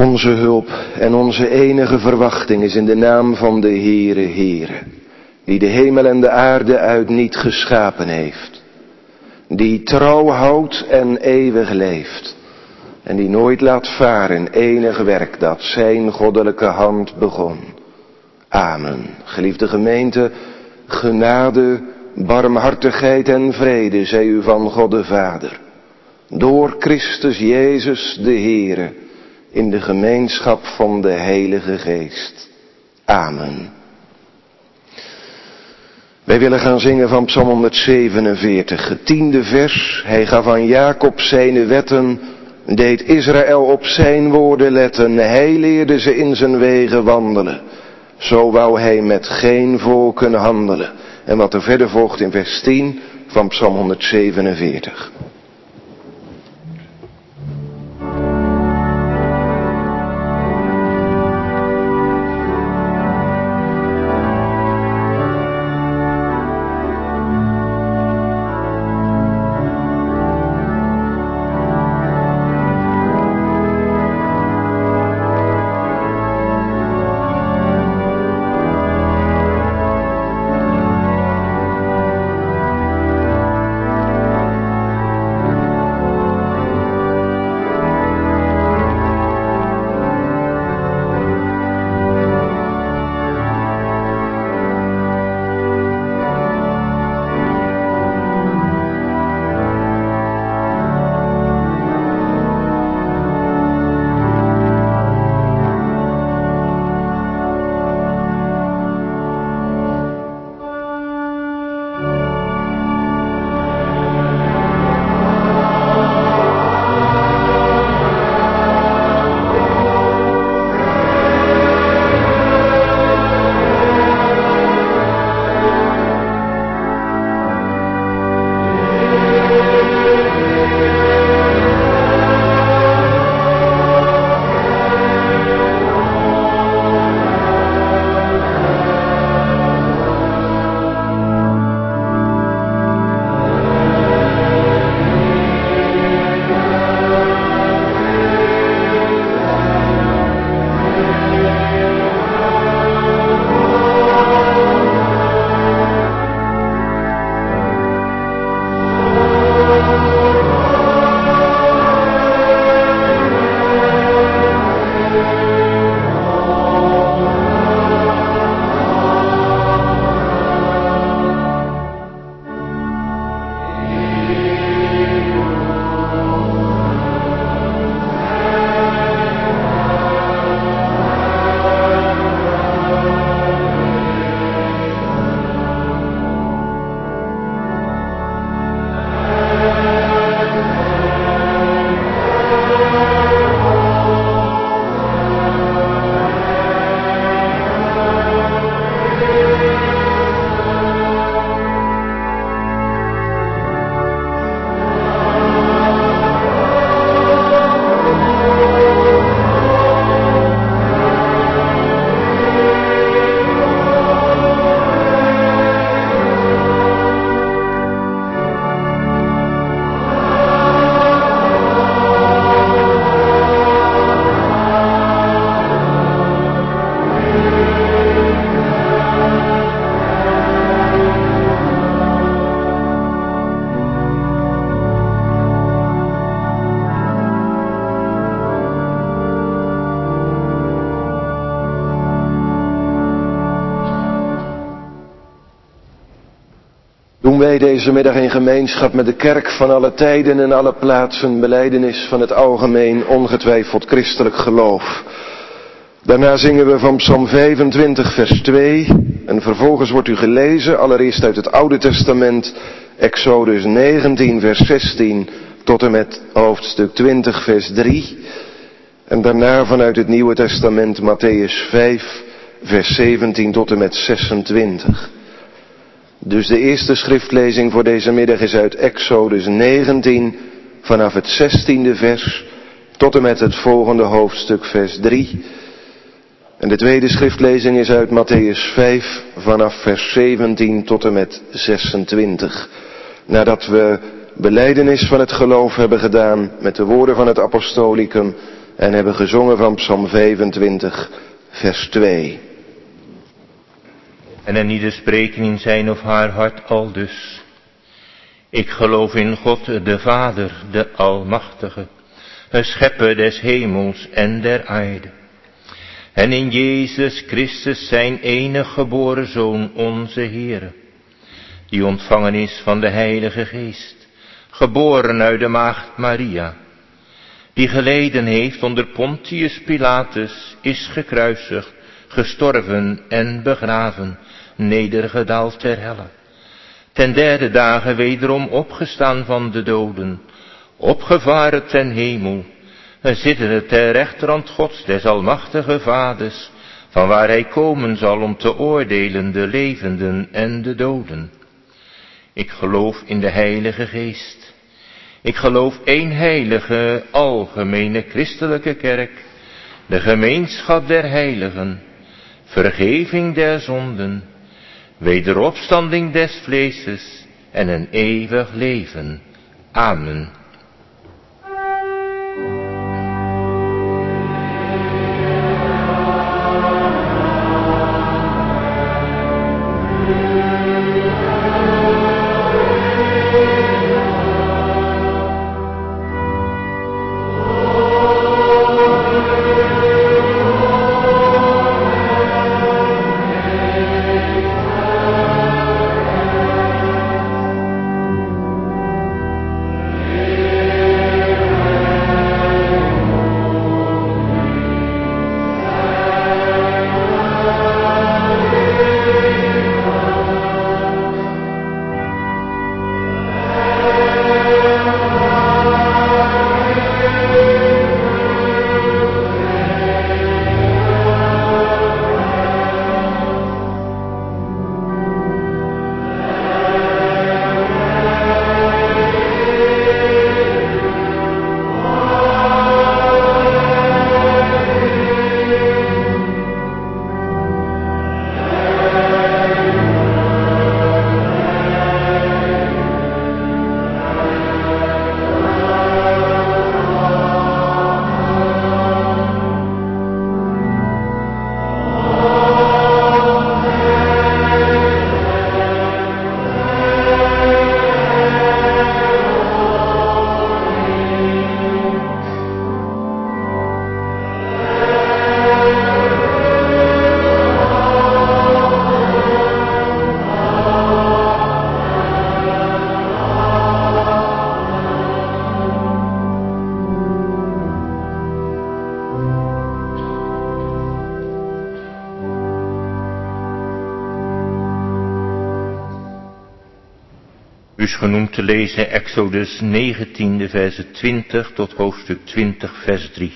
Onze hulp en onze enige verwachting is in de naam van de Heere, die de hemel en de aarde uit niet geschapen heeft, die trouw houdt en eeuwig leeft en die nooit laat varen enig werk dat zijn goddelijke hand begon. Amen. Geliefde gemeente, genade, barmhartigheid en vrede zij u van God de Vader, door Christus Jezus de Heere, in de gemeenschap van de Heilige Geest. Amen. Wij willen gaan zingen van Psalm 147, het 10e vers. Hij gaf aan Jacob zijn wetten, deed Israël op zijn woorden letten. Hij leerde ze in zijn wegen wandelen. Zo wou hij met geen volken handelen. En wat er verder volgt in vers 10 van Psalm 147. Doen wij deze middag in gemeenschap met de kerk van alle tijden en alle plaatsen belijdenis van het algemeen ongetwijfeld christelijk geloof. Daarna zingen we van Psalm 25 vers 2 en vervolgens wordt u gelezen allereerst uit het Oude Testament Exodus 19 vers 16 tot en met hoofdstuk 20 vers 3 en daarna vanuit het Nieuwe Testament Mattheüs 5 vers 17 tot en met 26. Dus de eerste schriftlezing voor deze middag is uit Exodus 19 vanaf het 16e vers tot en met het volgende hoofdstuk vers 3. En de tweede schriftlezing is uit Mattheüs 5 vanaf vers 17 tot en met 26. Nadat we belijdenis van het geloof hebben gedaan met de woorden van het apostolicum en hebben gezongen van Psalm 25, vers 2. En er niet spreken in zijn of haar hart aldus: ik geloof in God de Vader, de Almachtige, schepper des hemels en der aarde. En in Jezus Christus zijn enige geboren Zoon, onze Heere, die ontvangen is van de Heilige Geest, geboren uit de maagd Maria, die geleden heeft onder Pontius Pilatus, is gekruisigd, gestorven en begraven, nedergedaald ter helle. Ten derde dagen wederom opgestaan van de doden, opgevaren ten hemel, zittende ter rechterhand Gods des almachtige Vaders, van waar hij komen zal om te oordelen de levenden en de doden. Ik geloof in de Heilige Geest. Ik geloof één heilige, algemene christelijke kerk, de gemeenschap der heiligen, vergeving der zonden, wederopstanding des vleeses en een eeuwig leven. Amen. U is genoemd te lezen Exodus 19, versen 20 tot hoofdstuk 20, vers 3.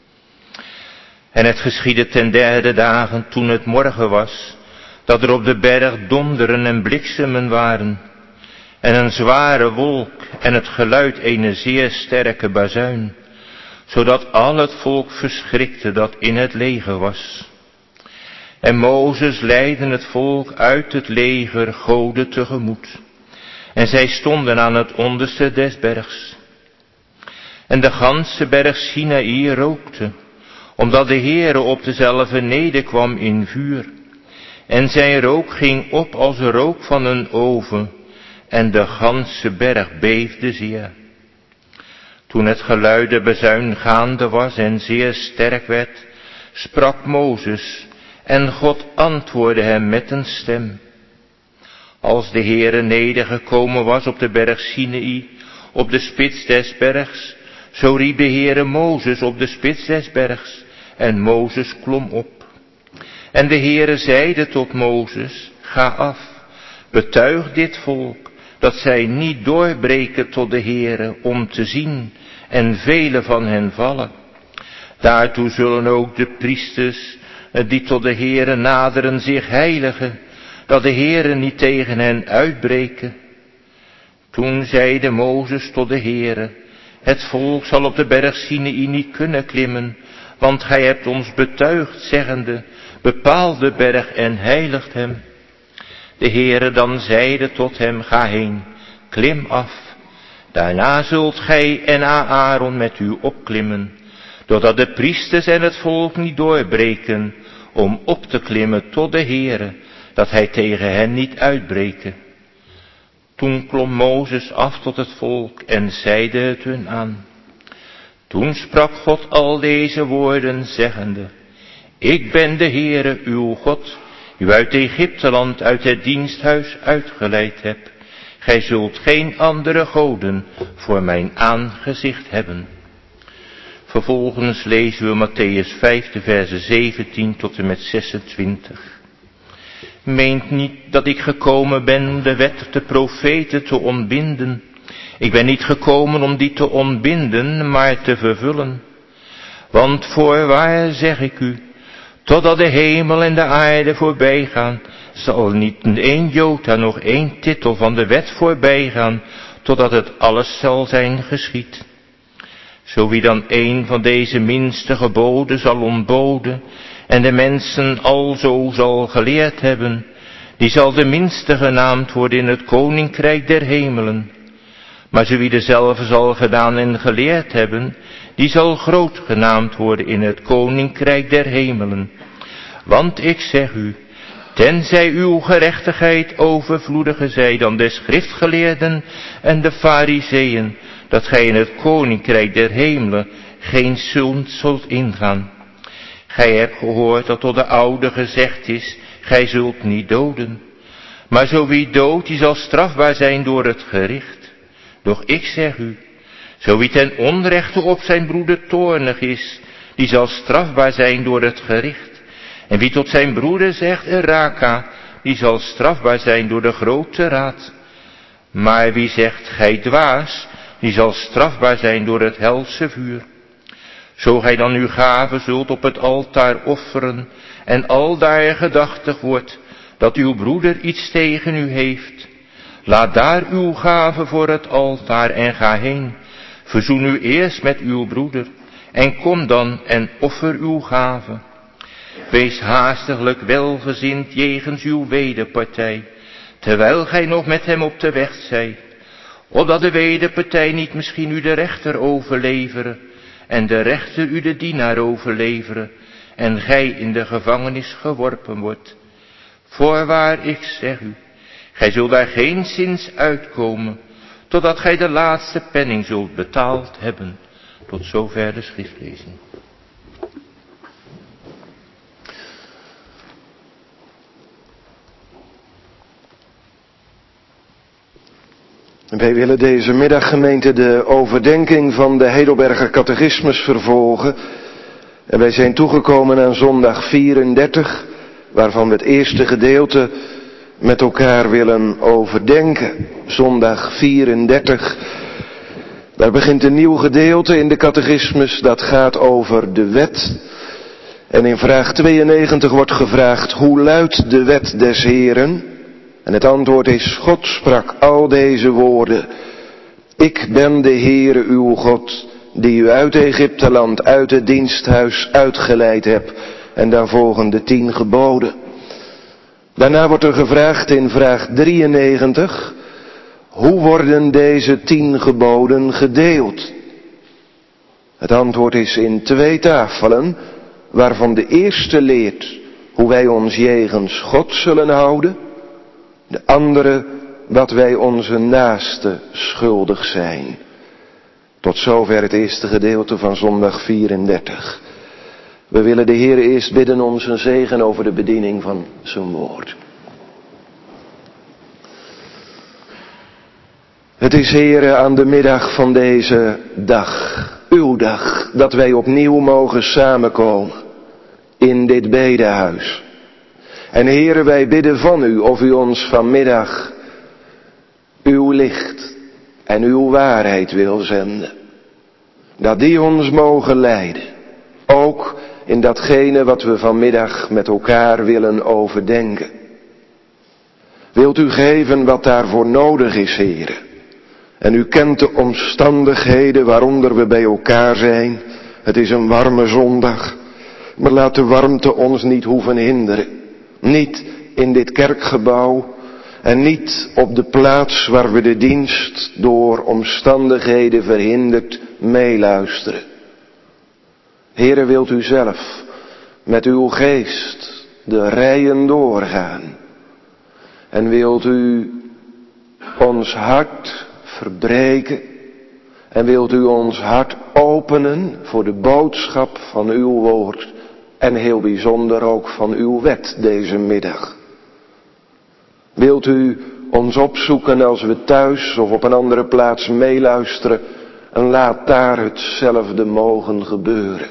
En het geschiedde ten derde dagen, toen het morgen was, dat er op de berg donderen en bliksemen waren, en een zware wolk en het geluid ene zeer sterke bazuin, zodat al het volk verschrikte dat in het leger was. En Mozes leidde het volk uit het leger Gode tegemoet. En zij stonden aan het onderste des bergs. En de ganse berg Sinaï rookte, omdat de Heere op dezelve nederkwam in vuur. En zijn rook ging op als de rook van een oven, en de ganse berg beefde zeer. Toen het geluid der bazuin gaande was en zeer sterk werd, sprak Mozes, en God antwoordde hem met een stem. Als de Heere nedergekomen was op de berg Sinaï, op de spits des bergs, zo riep de Heere Mozes op de spits des bergs, en Mozes klom op. En de Heere zeide tot Mozes, ga af, betuig dit volk, dat zij niet doorbreken tot de Heere om te zien, en vele van hen vallen. Daartoe zullen ook de priesters, die tot de Heere naderen, zich heiligen, dat de Heere niet tegen hen uitbreken. Toen zeide Mozes tot de Heere, het volk zal op de berg Sinaï niet kunnen klimmen, want gij hebt ons betuigd, zeggende, bepaal de berg en heiligt hem. De Heere dan zeide tot hem, ga heen, klim af. Daarna zult gij en Aaron met u opklimmen, doordat de priesters en het volk niet doorbreken, om op te klimmen tot de Heere, dat hij tegen hen niet uitbreken. Toen klom Mozes af tot het volk en zeide het hun aan. Toen sprak God al deze woorden zeggende, ik ben de Heere uw God, u uit Egypteland, uit het diensthuis uitgeleid heb. Gij zult geen andere goden voor mijn aangezicht hebben. Vervolgens lezen we Mattheüs 5, de versen 17 tot en met 26. Meent niet dat ik gekomen ben om de wet, de profeten te ontbinden. Ik ben niet gekomen om die te ontbinden, maar te vervullen. Want voorwaar zeg ik u, totdat de hemel en de aarde voorbij gaan, zal niet één jota, nog één titel van de wet voorbij gaan, totdat het alles zal zijn geschied. Zo wie dan een van deze minste geboden zal ontboden, en de mensen alzo zal geleerd hebben, die zal de minste genaamd worden in het koninkrijk der hemelen. Maar zo wie dezelfde zal gedaan en geleerd hebben, die zal groot genaamd worden in het koninkrijk der hemelen. Want ik zeg u, tenzij uw gerechtigheid overvloediger zij dan de schriftgeleerden en de farizeeën, dat gij in het koninkrijk der hemelen geen zult ingaan. Gij hebt gehoord dat tot de oude gezegd is, gij zult niet doden. Maar zo wie doodt, die zal strafbaar zijn door het gericht. Doch ik zeg u, zo wie ten onrechte op zijn broeder toornig is, die zal strafbaar zijn door het gericht. En wie tot zijn broeder zegt, Raka, die zal strafbaar zijn door de grote raad. Maar wie zegt, gij dwaas, die zal strafbaar zijn door het helse vuur. Zo gij dan uw gave zult op het altaar offeren, en aldaar gedachtig wordt, dat uw broeder iets tegen u heeft. Laat daar uw gave voor het altaar en ga heen. Verzoen u eerst met uw broeder, en kom dan en offer uw gave. Wees haastiglijk welgezind jegens uw wederpartij, terwijl gij nog met hem op de weg zijt, opdat de wederpartij niet misschien u de rechter overleveren, en de rechter u de dienaar overleveren, en gij in de gevangenis geworpen wordt. Voorwaar, ik zeg u, gij zult daar geenszins uitkomen, totdat gij de laatste penning zult betaald hebben. Tot zover de schriftlezing. Wij willen deze middag, gemeente, de overdenking van de Heidelberger Catechismus vervolgen. En wij zijn toegekomen aan zondag 34, waarvan we het eerste gedeelte met elkaar willen overdenken. Zondag 34, daar begint een nieuw gedeelte in de Catechismus, dat gaat over de wet. En in vraag 92 wordt gevraagd, hoe luidt de wet des Heeren? En het antwoord is, God sprak al deze woorden. Ik ben de Heere uw God, die u uit Egypteland, uit het diensthuis uitgeleid heb. En dan volgen de 10 geboden. Daarna wordt er gevraagd in vraag 93, hoe worden deze 10 geboden gedeeld? Het antwoord is in 2 tafelen, waarvan de eerste leert hoe wij ons jegens God zullen houden. De andere, wat wij onze naaste schuldig zijn. Tot zover het eerste gedeelte van zondag 34. We willen de Heer eerst bidden om zijn zegen over de bediening van zijn woord. Het is, Heere, aan de middag van deze dag, uw dag, dat wij opnieuw mogen samenkomen in dit bedehuis. En Heere, wij bidden van u of u ons vanmiddag uw licht en uw waarheid wil zenden. Dat die ons mogen leiden, ook in datgene wat we vanmiddag met elkaar willen overdenken. Wilt u geven wat daarvoor nodig is, Heere. En u kent de omstandigheden waaronder we bij elkaar zijn. Het is een warme zondag, maar laat de warmte ons niet hoeven hinderen. Niet in dit kerkgebouw en niet op de plaats waar we de dienst door omstandigheden verhinderd meeluisteren. Heere, wilt u zelf met uw geest de rijen doorgaan? En wilt u ons hart verbreken? En wilt u ons hart openen voor de boodschap van uw woord? En heel bijzonder ook van uw wet deze middag. Wilt u ons opzoeken als we thuis of op een andere plaats meeluisteren en laat daar hetzelfde mogen gebeuren.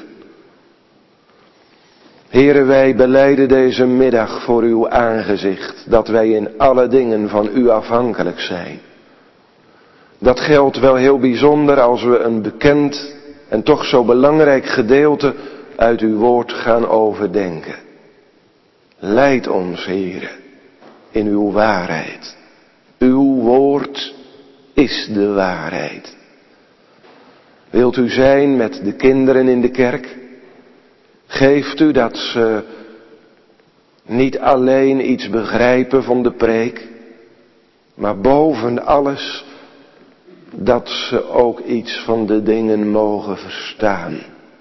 Heere, wij belijden deze middag voor uw aangezicht dat wij in alle dingen van u afhankelijk zijn. Dat geldt wel heel bijzonder als we een bekend en toch zo belangrijk gedeelte uit uw woord gaan overdenken. Leid ons, Heere, in uw waarheid. Uw woord is de waarheid. Wilt u zijn met de kinderen in de kerk? Geeft u dat ze niet alleen iets begrijpen van de preek, maar boven alles dat ze ook iets van de dingen mogen verstaan.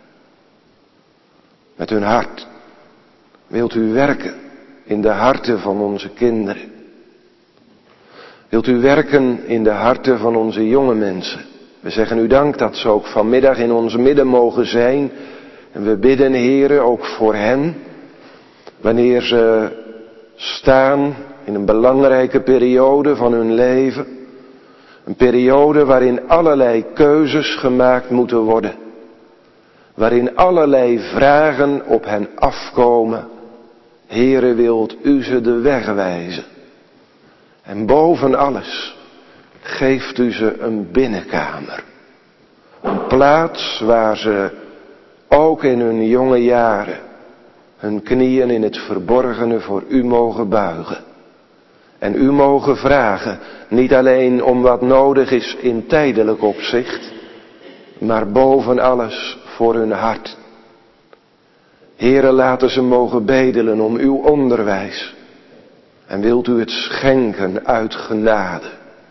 Met hun hart wilt u werken in de harten van onze kinderen. Wilt u werken in de harten van onze jonge mensen. We zeggen u dank dat ze ook vanmiddag in ons midden mogen zijn. En we bidden, Heere, ook voor hen, wanneer ze staan in een belangrijke periode van hun leven. Een periode waarin allerlei keuzes gemaakt moeten worden. Waarin allerlei vragen op hen afkomen. Heere, wilt u ze de weg wijzen. En boven alles geeft u ze een binnenkamer. Een plaats waar ze ook in hun jonge jaren hun knieën in het verborgene voor u mogen buigen. En u mogen vragen, niet alleen om wat nodig is in tijdelijk opzicht, maar boven alles voor hun hart. Heere, laten ze mogen bedelen om uw onderwijs. En wilt u het schenken uit genade.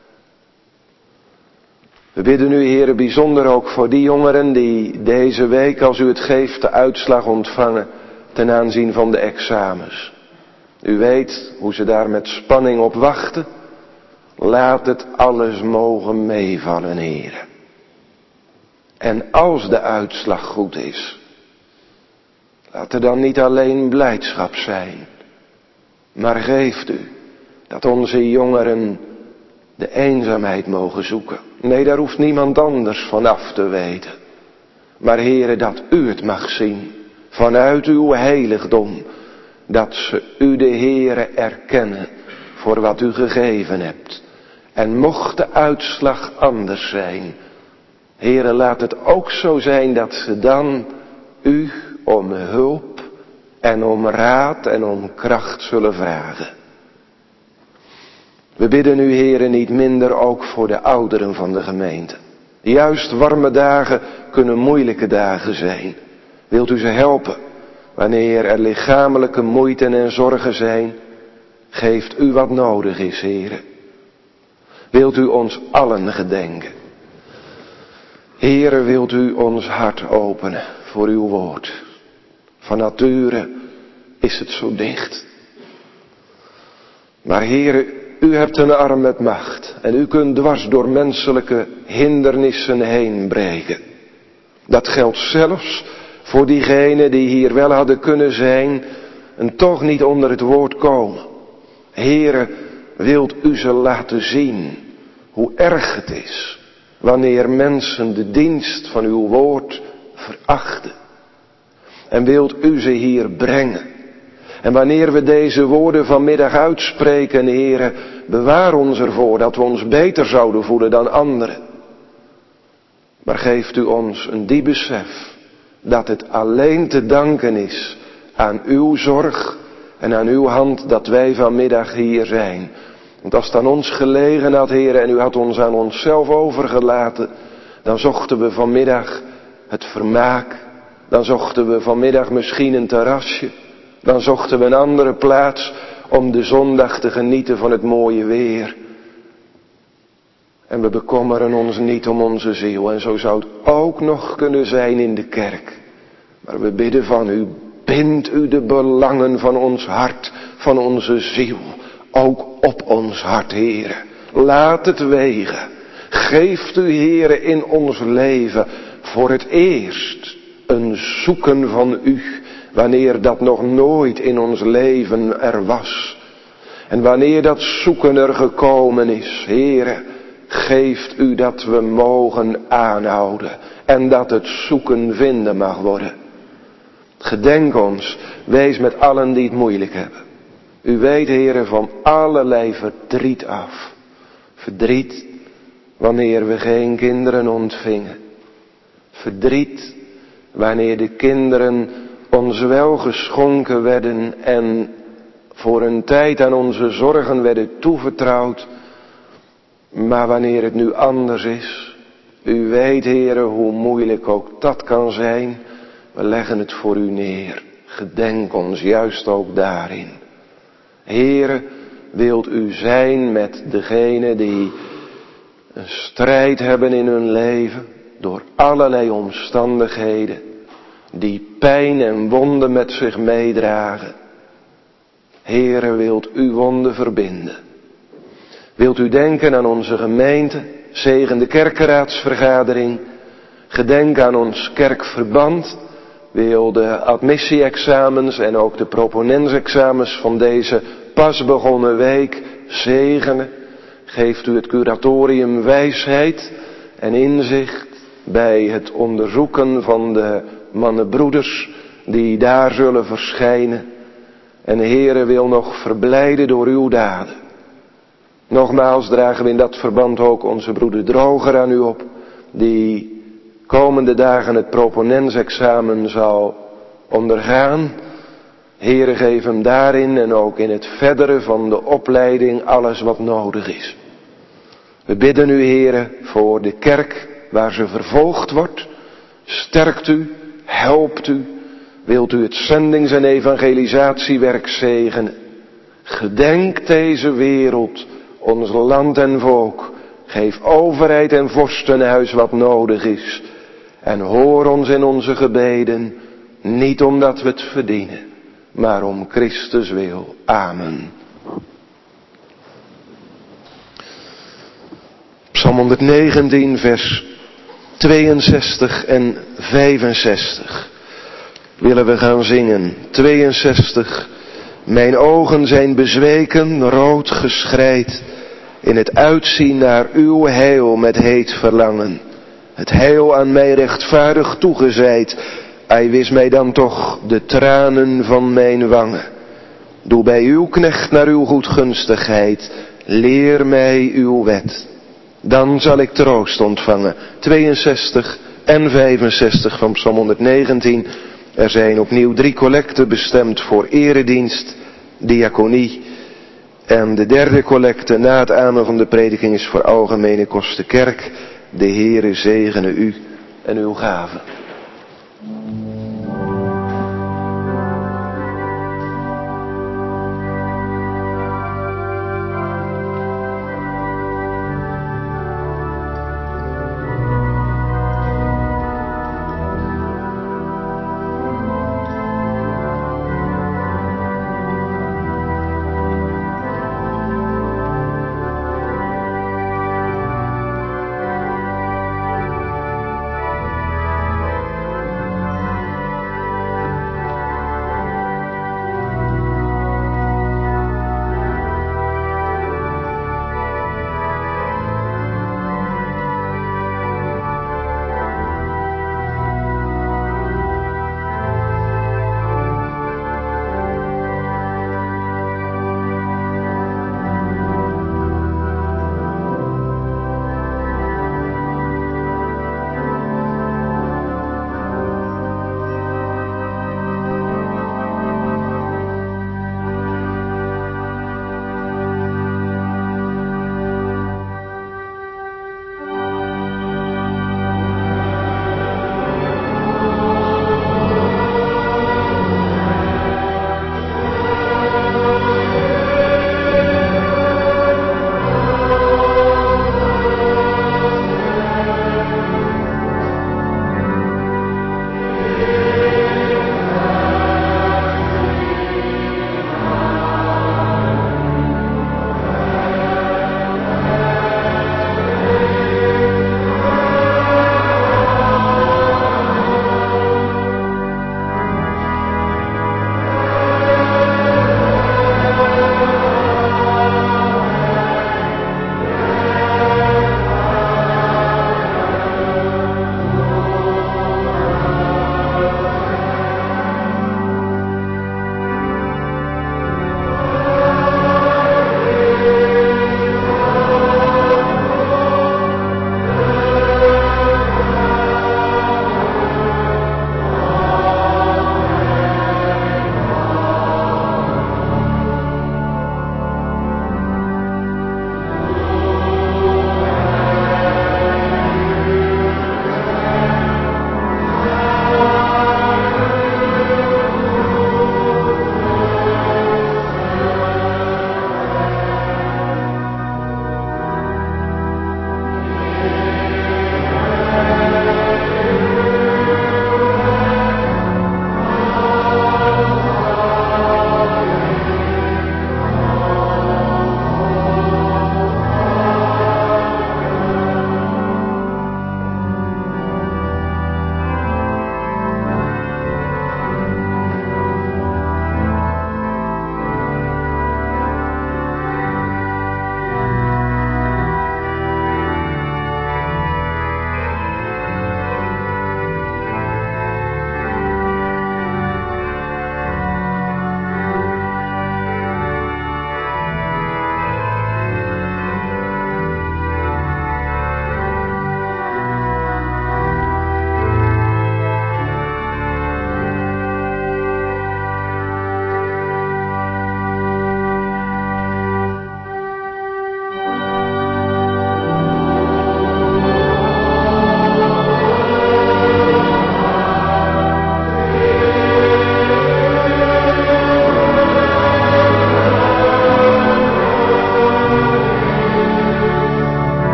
We bidden u, Heere, bijzonder ook voor die jongeren die deze week, als u het geeft, de uitslag ontvangen ten aanzien van de examens. U weet hoe ze daar met spanning op wachten. Laat het alles mogen meevallen, Heere. En als de uitslag goed is, laat er dan niet alleen blijdschap zijn, maar geeft u dat onze jongeren de eenzaamheid mogen zoeken. Nee, daar hoeft niemand anders vanaf te weten. Maar Heere, dat u het mag zien, vanuit uw heiligdom, dat ze u de Heere erkennen voor wat u gegeven hebt. En mocht de uitslag anders zijn, Heere, laat het ook zo zijn dat ze dan u om hulp en om raad en om kracht zullen vragen. We bidden u, Heere, niet minder ook voor de ouderen van de gemeente. Juist warme dagen kunnen moeilijke dagen zijn. Wilt u ze helpen? Wanneer er lichamelijke moeite en zorgen zijn, geeft u wat nodig is, Heere. Wilt u ons allen gedenken? Heere, wilt u ons hart openen voor uw woord? Van nature is het zo dicht. Maar Heere, u hebt een arm met macht en u kunt dwars door menselijke hindernissen heen breken. Dat geldt zelfs voor diegenen die hier wel hadden kunnen zijn en toch niet onder het woord komen. Heere, wilt u ze laten zien hoe erg het is wanneer mensen de dienst van uw woord verachten. En wilt u ze hier brengen. En wanneer we deze woorden vanmiddag uitspreken, Heere, bewaar ons ervoor dat we ons beter zouden voelen dan anderen. Maar geeft u ons een diep besef dat het alleen te danken is aan uw zorg en aan uw hand dat wij vanmiddag hier zijn. Want als het aan ons gelegen had, Heere, en u had ons aan onszelf overgelaten, dan zochten we vanmiddag het vermaak, dan zochten we vanmiddag misschien een terrasje, dan zochten we een andere plaats om de zondag te genieten van het mooie weer. En we bekommeren ons niet om onze ziel. En zo zou het ook nog kunnen zijn in de kerk. Maar we bidden van u, bind u de belangen van ons hart, van onze ziel, ook op ons hart, Heere. Laat het wegen. Geeft u, Heere, in ons leven voor het eerst een zoeken van u, wanneer dat nog nooit in ons leven er was. En wanneer dat zoeken er gekomen is, Heere, geeft u dat we mogen aanhouden en dat het zoeken vinden mag worden. Gedenk ons, wees met allen die het moeilijk hebben. U weet, Heere, van allerlei verdriet af. Verdriet wanneer we geen kinderen ontvingen. Verdriet wanneer de kinderen ons wel geschonken werden en voor een tijd aan onze zorgen werden toevertrouwd. Maar wanneer het nu anders is, u weet, Heere, hoe moeilijk ook dat kan zijn. We leggen het voor u neer. Gedenk ons juist ook daarin. Heere, wilt u zijn met degenen die een strijd hebben in hun leven, door allerlei omstandigheden, die pijn en wonden met zich meedragen. Heere, wilt u wonden verbinden. Wilt u denken aan onze gemeente, zegen de kerkenraadsvergadering, gedenk aan ons kerkverband, wil de admissie-examens en ook de proponensexamens van deze pas begonnen week zegenen. Geeft u het curatorium wijsheid en inzicht bij het onderzoeken van de mannenbroeders die daar zullen verschijnen. En Heere, wil nog verblijden door uw daden. Nogmaals dragen we in dat verband ook onze broeder Droger aan u op, die komende dagen het proponensexamen zal ondergaan. Heere, geef hem daarin en ook in het verdere van de opleiding alles wat nodig is. We bidden u, Heere, voor de kerk waar ze vervolgd wordt. Sterkt u, helpt u, wilt u het zendings- en evangelisatiewerk zegenen. Gedenk deze wereld, ons land en volk. Geef overheid en vorstenhuis wat nodig is. En hoor ons in onze gebeden, niet omdat we het verdienen, maar om Christus wil. Amen. Psalm 119, vers 62 en 65 willen we gaan zingen. 62. Mijn ogen zijn bezweken, rood geschreid, in het uitzien naar uw heil met heet verlangen. Het heil aan mij rechtvaardig toegezeid, hij wis mij dan toch de tranen van mijn wangen. Doe bij uw knecht naar uw goedgunstigheid, leer mij uw wet. Dan zal ik troost ontvangen. 62 en 65 van Psalm 119. Er zijn opnieuw 3 collecten bestemd voor eredienst, diaconie. En de derde collecte na het amen van de prediking is voor algemene kosten kerk. De Heere zegene u en uw gaven.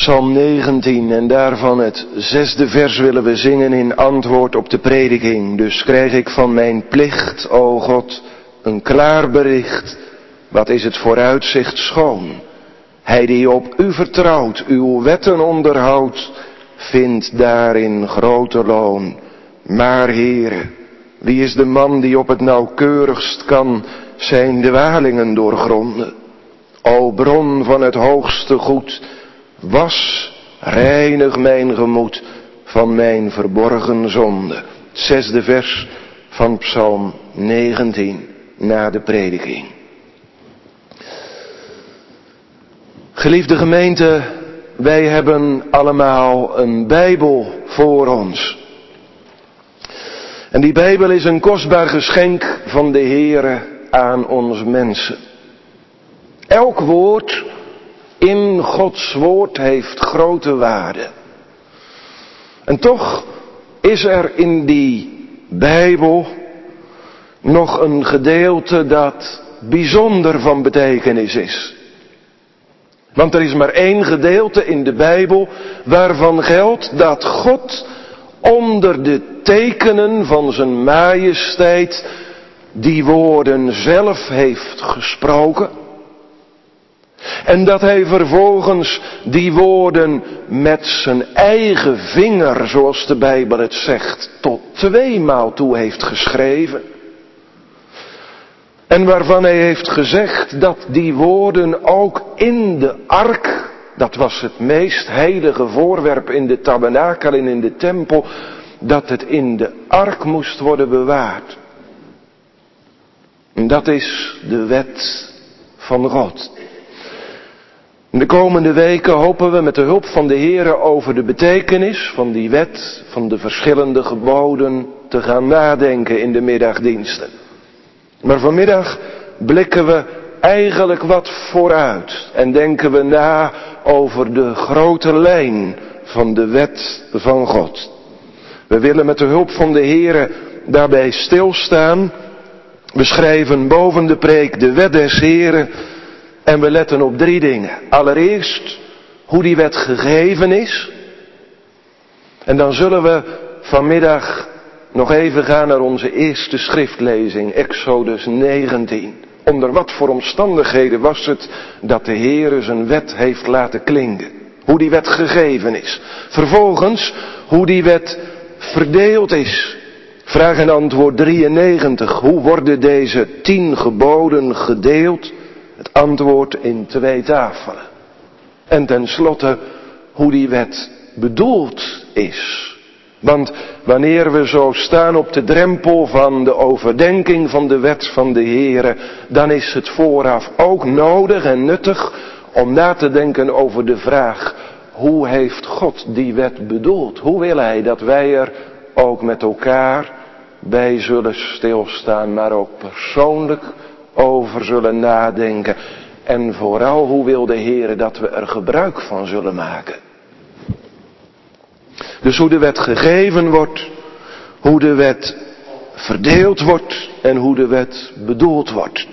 Psalm 19 en daarvan het 6e vers willen we zingen in antwoord op de prediking. Dus krijg ik van mijn plicht, o God, een klaar bericht. Wat is het vooruitzicht schoon. Hij die op u vertrouwt, uw wetten onderhoudt, vindt daarin grote loon. Maar Heere, wie is de man die op het nauwkeurigst kan zijn dwalingen doorgronden? O bron van het hoogste goed, was, reinig mijn gemoed van mijn verborgen zonde. Het 6e vers van Psalm 19 na de prediking. Geliefde gemeente, wij hebben allemaal een Bijbel voor ons. En die Bijbel is een kostbaar geschenk van de Heere aan ons mensen. Elk woord in Gods woord heeft grote waarde. En toch is er in die Bijbel nog een gedeelte dat bijzonder van betekenis is. Want er is maar één gedeelte in de Bijbel waarvan geldt dat God onder de tekenen van zijn majesteit die woorden zelf heeft gesproken. En dat hij vervolgens die woorden met zijn eigen vinger, zoals de Bijbel het zegt, tot 2 maal toe heeft geschreven. En waarvan hij heeft gezegd dat die woorden ook in de ark, dat was het meest heilige voorwerp in de tabernakel en in de tempel, dat het in de ark moest worden bewaard. En dat is de wet van God. In de komende weken hopen we met de hulp van de Heere over de betekenis van die wet, van de verschillende geboden te gaan nadenken in de middagdiensten. Maar vanmiddag blikken we eigenlijk wat vooruit en denken we na over de grote lijn van de wet van God. We willen met de hulp van de Heere daarbij stilstaan. We schrijven boven de preek de wet des Heeren en we letten op 3 dingen. Allereerst hoe die wet gegeven is. En dan zullen we vanmiddag nog even gaan naar onze eerste schriftlezing, Exodus 19. Onder wat voor omstandigheden was het dat de Heere zijn wet heeft laten klinken? Hoe die wet gegeven is. Vervolgens hoe die wet verdeeld is. Vraag en antwoord 93. Hoe worden deze 10 geboden gedeeld? Het antwoord in 2 tafelen. En tenslotte hoe die wet bedoeld is. Want wanneer we zo staan op de drempel van de overdenking van de wet van de Heere, dan is het vooraf ook nodig en nuttig om na te denken over de vraag: hoe heeft God die wet bedoeld? Hoe wil Hij dat wij er ook met elkaar bij zullen stilstaan, maar ook persoonlijk over zullen nadenken? En vooral, hoe wil de Heere dat we er gebruik van zullen maken? Dus hoe de wet gegeven wordt, hoe de wet verdeeld wordt en hoe de wet bedoeld wordt.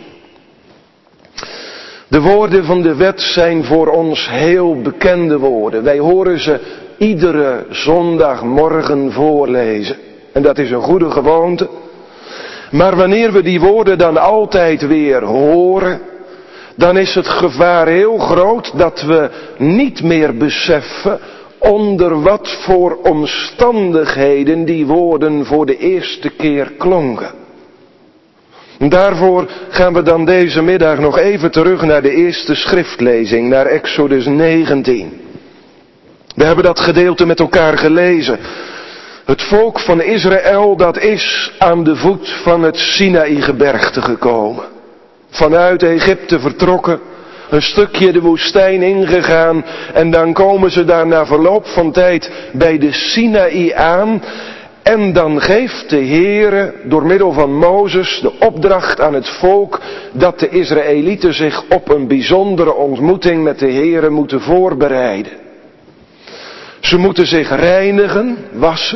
De woorden van de wet zijn voor ons heel bekende woorden. Wij horen ze iedere zondagmorgen voorlezen. En dat is een goede gewoonte. Maar wanneer we die woorden dan altijd weer horen, dan is het gevaar heel groot dat we niet meer beseffen onder wat voor omstandigheden die woorden voor de eerste keer klonken. Daarvoor gaan we dan deze middag nog even terug naar de eerste schriftlezing, naar Exodus 19. We hebben dat gedeelte met elkaar gelezen. Het volk van Israël, dat is aan de voet van het Sinaïgebergte gekomen. Vanuit Egypte vertrokken, een stukje de woestijn ingegaan en dan komen ze daar na verloop van tijd bij de Sinaï aan. En dan geeft de Heere door middel van Mozes de opdracht aan het volk dat de Israëlieten zich op een bijzondere ontmoeting met de Heere moeten voorbereiden. Ze moeten zich reinigen, wassen.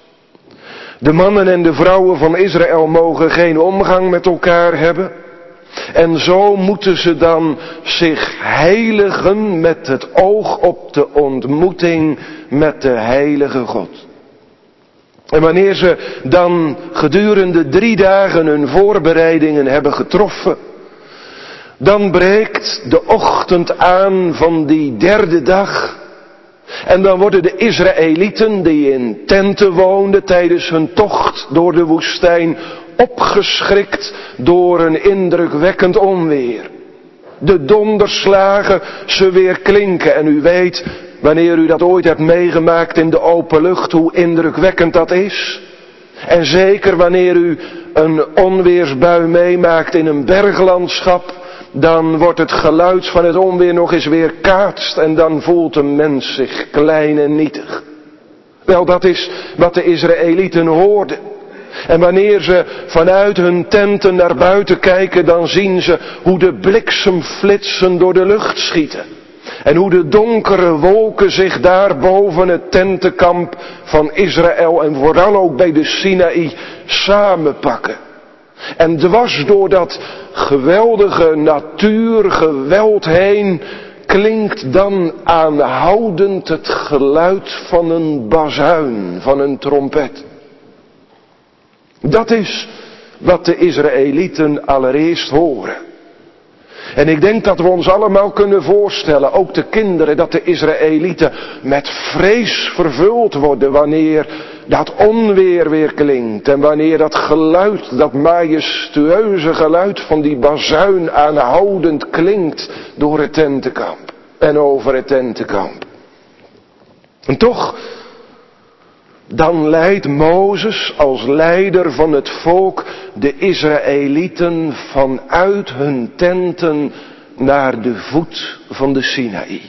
De mannen en de vrouwen van Israël mogen geen omgang met elkaar hebben. En zo moeten ze dan zich heiligen met het oog op de ontmoeting met de heilige God. En wanneer ze dan gedurende 3 dagen hun voorbereidingen hebben getroffen, dan breekt de ochtend aan van die 3e dag. En dan worden de Israëlieten die in tenten woonden tijdens hun tocht door de woestijn opgeschrikt door een indrukwekkend onweer. De donderslagen ze weer klinken en u weet, wanneer u dat ooit hebt meegemaakt in de open lucht, hoe indrukwekkend dat is. En zeker wanneer u een onweersbui meemaakt in een berglandschap, dan wordt het geluid van het onweer nog eens weerkaatst en dan voelt een mens zich klein en nietig. Wel, dat is wat de Israëlieten hoorden. En wanneer ze vanuit hun tenten naar buiten kijken, dan zien ze hoe de bliksemflitsen door de lucht schieten. En hoe de donkere wolken zich daar boven het tentenkamp van Israël en vooral ook bij de Sinaï samenpakken. En dwars door dat geweldige natuurgeweld heen klinkt dan aanhoudend het geluid van een bazuin, van een trompet. Dat is wat de Israëlieten allereerst horen. En ik denk dat we ons allemaal kunnen voorstellen, ook de kinderen, dat de Israëlieten met vrees vervuld worden wanneer dat onweer weer klinkt. En wanneer dat geluid, dat majestueuze geluid van die bazuin aanhoudend klinkt door het tentenkamp en over het tentenkamp. En toch, dan leidt Mozes als leider van het volk de Israëlieten vanuit hun tenten naar de voet van de Sinaï.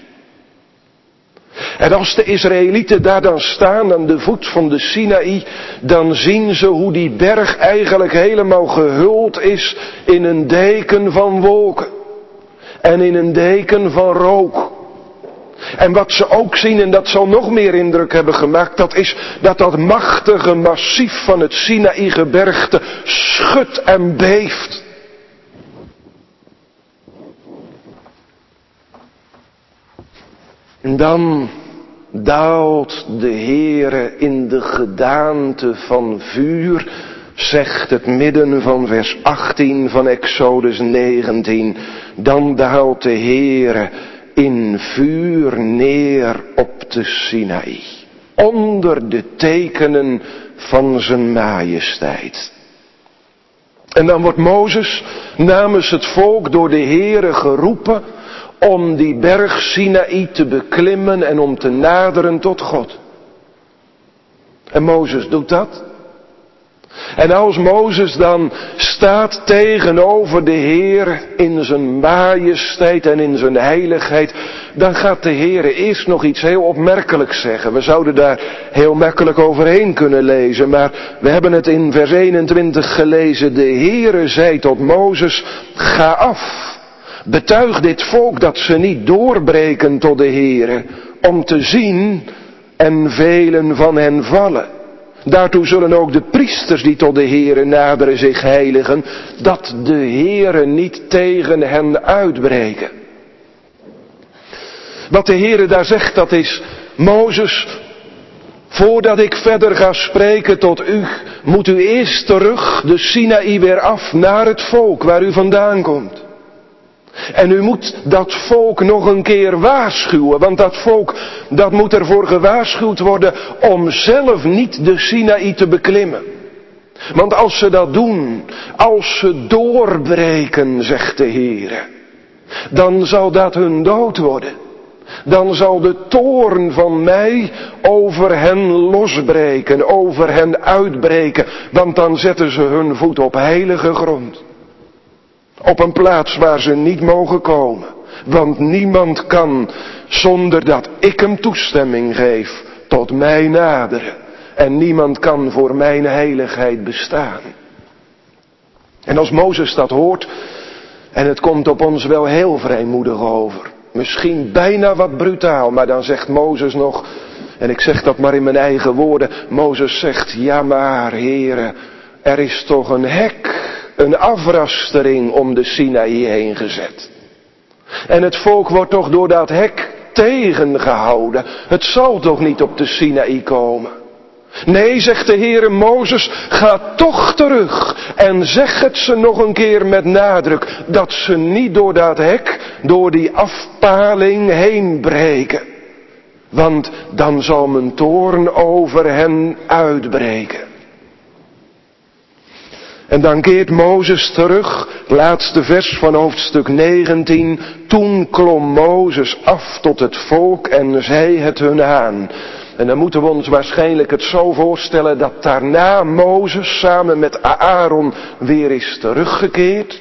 En als de Israëlieten daar dan staan aan de voet van de Sinaï, dan zien ze hoe die berg eigenlijk helemaal gehuld is in een deken van wolken en in een deken van rook. En wat ze ook zien, en dat zal nog meer indruk hebben gemaakt, dat is dat machtige massief van het Sinaï-gebergte schudt en beeft. En dan daalt de Heere in de gedaante van vuur, zegt het midden van vers 18 van Exodus 19. Dan daalt de Heere in vuur neer op de Sinaï, onder de tekenen van zijn majesteit. En dan wordt Mozes namens het volk door de Heere geroepen om die berg Sinaï te beklimmen en om te naderen tot God. En Mozes doet dat. En als Mozes dan staat tegenover de Heer in zijn majesteit en in zijn heiligheid, dan gaat de Heer eerst nog iets heel opmerkelijks zeggen. We zouden daar heel makkelijk overheen kunnen lezen, maar we hebben het in vers 21 gelezen. De Heere zei tot Mozes, ga af. Betuig dit volk dat ze niet doorbreken tot de Heere, om te zien en velen van hen vallen. Daartoe zullen ook de priesters die tot de Heere naderen zich heiligen, dat de Heere niet tegen hen uitbreken. Wat de Heere daar zegt, dat is, Mozes, voordat ik verder ga spreken tot u, moet u eerst terug de Sinaï weer af naar het volk waar u vandaan komt. En u moet dat volk nog een keer waarschuwen, want dat volk, dat moet ervoor gewaarschuwd worden om zelf niet de Sinaï te beklimmen. Want als ze dat doen, als ze doorbreken, zegt de Heere, dan zal dat hun dood worden. Dan zal de toorn van mij over hen losbreken, over hen uitbreken, want dan zetten ze hun voet op heilige grond. Op een plaats waar ze niet mogen komen. Want niemand kan, zonder dat ik hem toestemming geef, tot mij naderen. En niemand kan voor mijn heiligheid bestaan. En als Mozes dat hoort, en het komt op ons wel heel vrijmoedig over. Misschien bijna wat brutaal, maar dan zegt Mozes nog, en ik zeg dat maar in mijn eigen woorden. Mozes zegt, ja maar Heere, er is toch een hek een afrastering om de Sinaï heen gezet. En het volk wordt toch door dat hek tegengehouden. Het zal toch niet op de Sinaï komen. Nee, zegt de Heere, Mozes, ga toch terug en zeg het ze nog een keer met nadruk, dat ze niet door dat hek, door die afpaling heen breken. Want dan zal mijn toorn over hen uitbreken. En dan keert Mozes terug, laatste vers van hoofdstuk 19. Toen klom Mozes af tot het volk en zei het hun aan. En dan moeten we ons waarschijnlijk het zo voorstellen dat daarna Mozes samen met Aaron weer is teruggekeerd.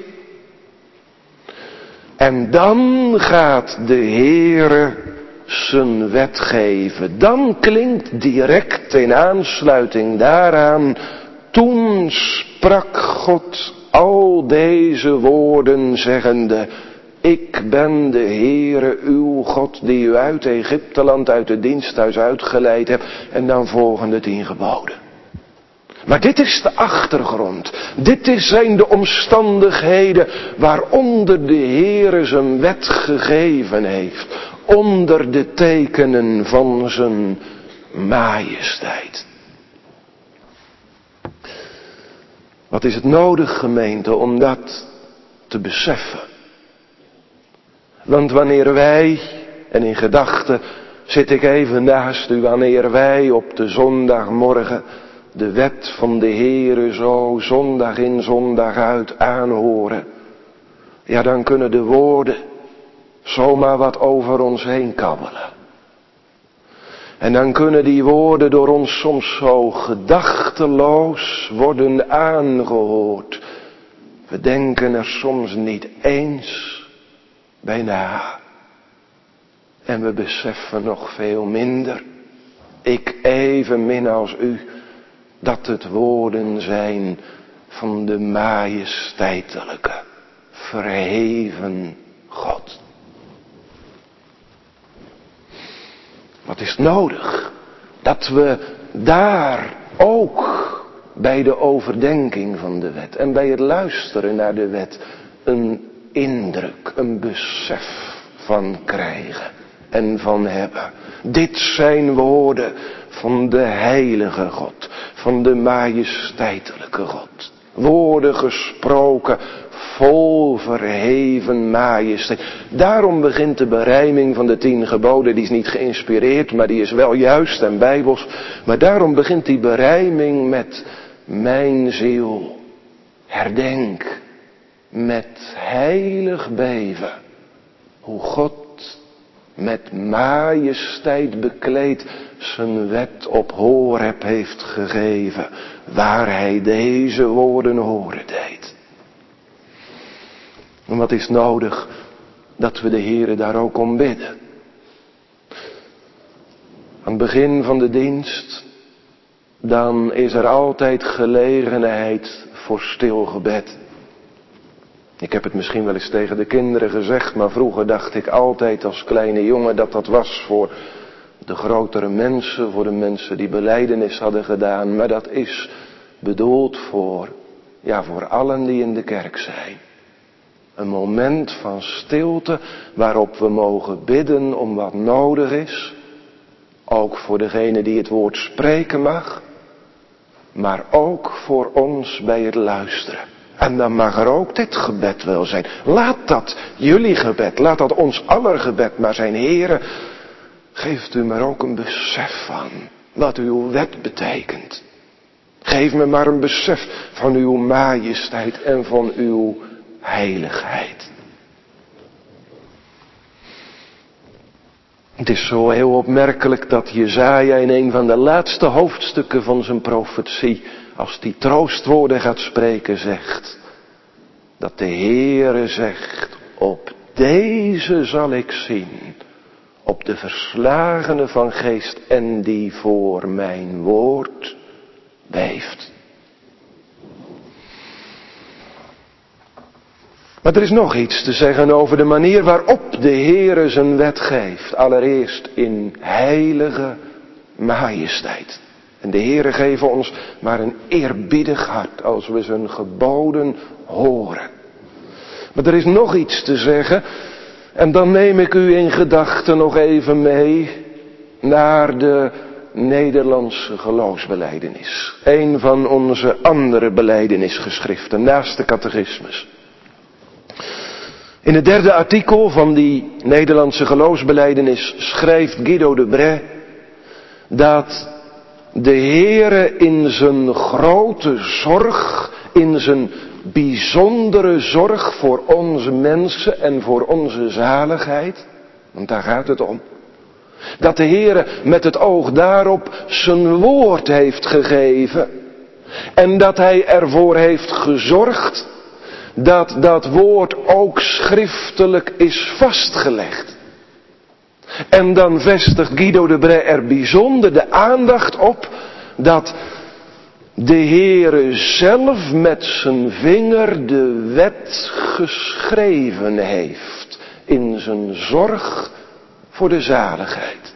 En dan gaat de Heere zijn wet geven. Dan klinkt direct in aansluiting daaraan: toen sprak God al deze woorden zeggende: ik ben de Heere uw God die u uit Egypteland, uit het diensthuis uitgeleid hebt. En dan volgen de 10 geboden. Maar dit is de achtergrond. Dit zijn de omstandigheden waaronder de Heere zijn wet gegeven heeft. Onder de tekenen van zijn majesteit. Wat is het nodig, gemeente, om dat te beseffen? Want wanneer wij, en in gedachten zit ik even naast u, wanneer wij op de zondagmorgen de wet van de Heere zo zondag in zondag uit aanhoren, ja, dan kunnen de woorden zomaar wat over ons heen kabbelen. En dan kunnen die woorden door ons soms zo gedachteloos worden aangehoord. We denken er soms niet eens bij na. En we beseffen nog veel minder, ik evenmin als u, dat het woorden zijn van de majesteitelijke, verheven God. Wat is nodig? Dat we daar ook bij de overdenking van de wet en bij het luisteren naar de wet een indruk, een besef van krijgen en van hebben. Dit zijn woorden van de heilige God, van de majesteitelijke God. Woorden gesproken vol verheven majesteit. Daarom begint de berijming van de 10 geboden. Die is niet geïnspireerd, maar die is wel juist en bijbels. Maar daarom begint die berijming met: mijn ziel, herdenk met heilig beven hoe God met majesteit bekleed zijn wet op Horeb heeft gegeven, waar hij deze woorden horen deed. En wat is nodig? Dat we de Heere daar ook om bidden. Aan het begin van de dienst, dan is er altijd gelegenheid voor stil gebed. Ik heb het misschien wel eens tegen de kinderen gezegd, maar vroeger dacht ik altijd als kleine jongen dat dat was voor de grotere mensen, voor de mensen die belijdenis hadden gedaan. Maar dat is bedoeld voor allen die in de kerk zijn. Een moment van stilte waarop we mogen bidden om wat nodig is. Ook voor degene die het woord spreken mag. Maar ook voor ons bij het luisteren. En dan mag er ook dit gebed wel zijn. Laat dat jullie gebed, laat dat ons aller gebed maar zijn. Heere, geeft u me ook een besef van wat uw wet betekent. Geef me maar een besef van uw majesteit en van uw heiligheid. Het is zo heel opmerkelijk dat Jesaja in een van de laatste hoofdstukken van zijn profetie, als die troostwoorden gaat spreken, zegt dat de Heere zegt: op deze zal ik zien, op de verslagene van geest en die voor mijn woord beeft. Maar er is nog iets te zeggen over de manier waarop de Heere zijn wet geeft. Allereerst in heilige majesteit. En de Heere geeft ons maar een eerbiedig hart als we zijn geboden horen. Maar er is nog iets te zeggen. En dan neem ik u in gedachten nog even mee naar de Nederlandse geloofsbelijdenis. Een van onze andere belijdenisgeschriften naast de catechismus. In het derde artikel van die Nederlandse geloofsbelijdenis schrijft Guido de Brès dat de Heere in zijn grote zorg, in zijn bijzondere zorg voor onze mensen en voor onze zaligheid, want daar gaat het om, dat de Heere met het oog daarop zijn woord heeft gegeven en dat hij ervoor heeft gezorgd dat dat woord ook schriftelijk is vastgelegd. En dan vestigt Guido de Brès er bijzonder de aandacht op dat de Heere zelf met zijn vinger de wet geschreven heeft in zijn zorg voor de zaligheid.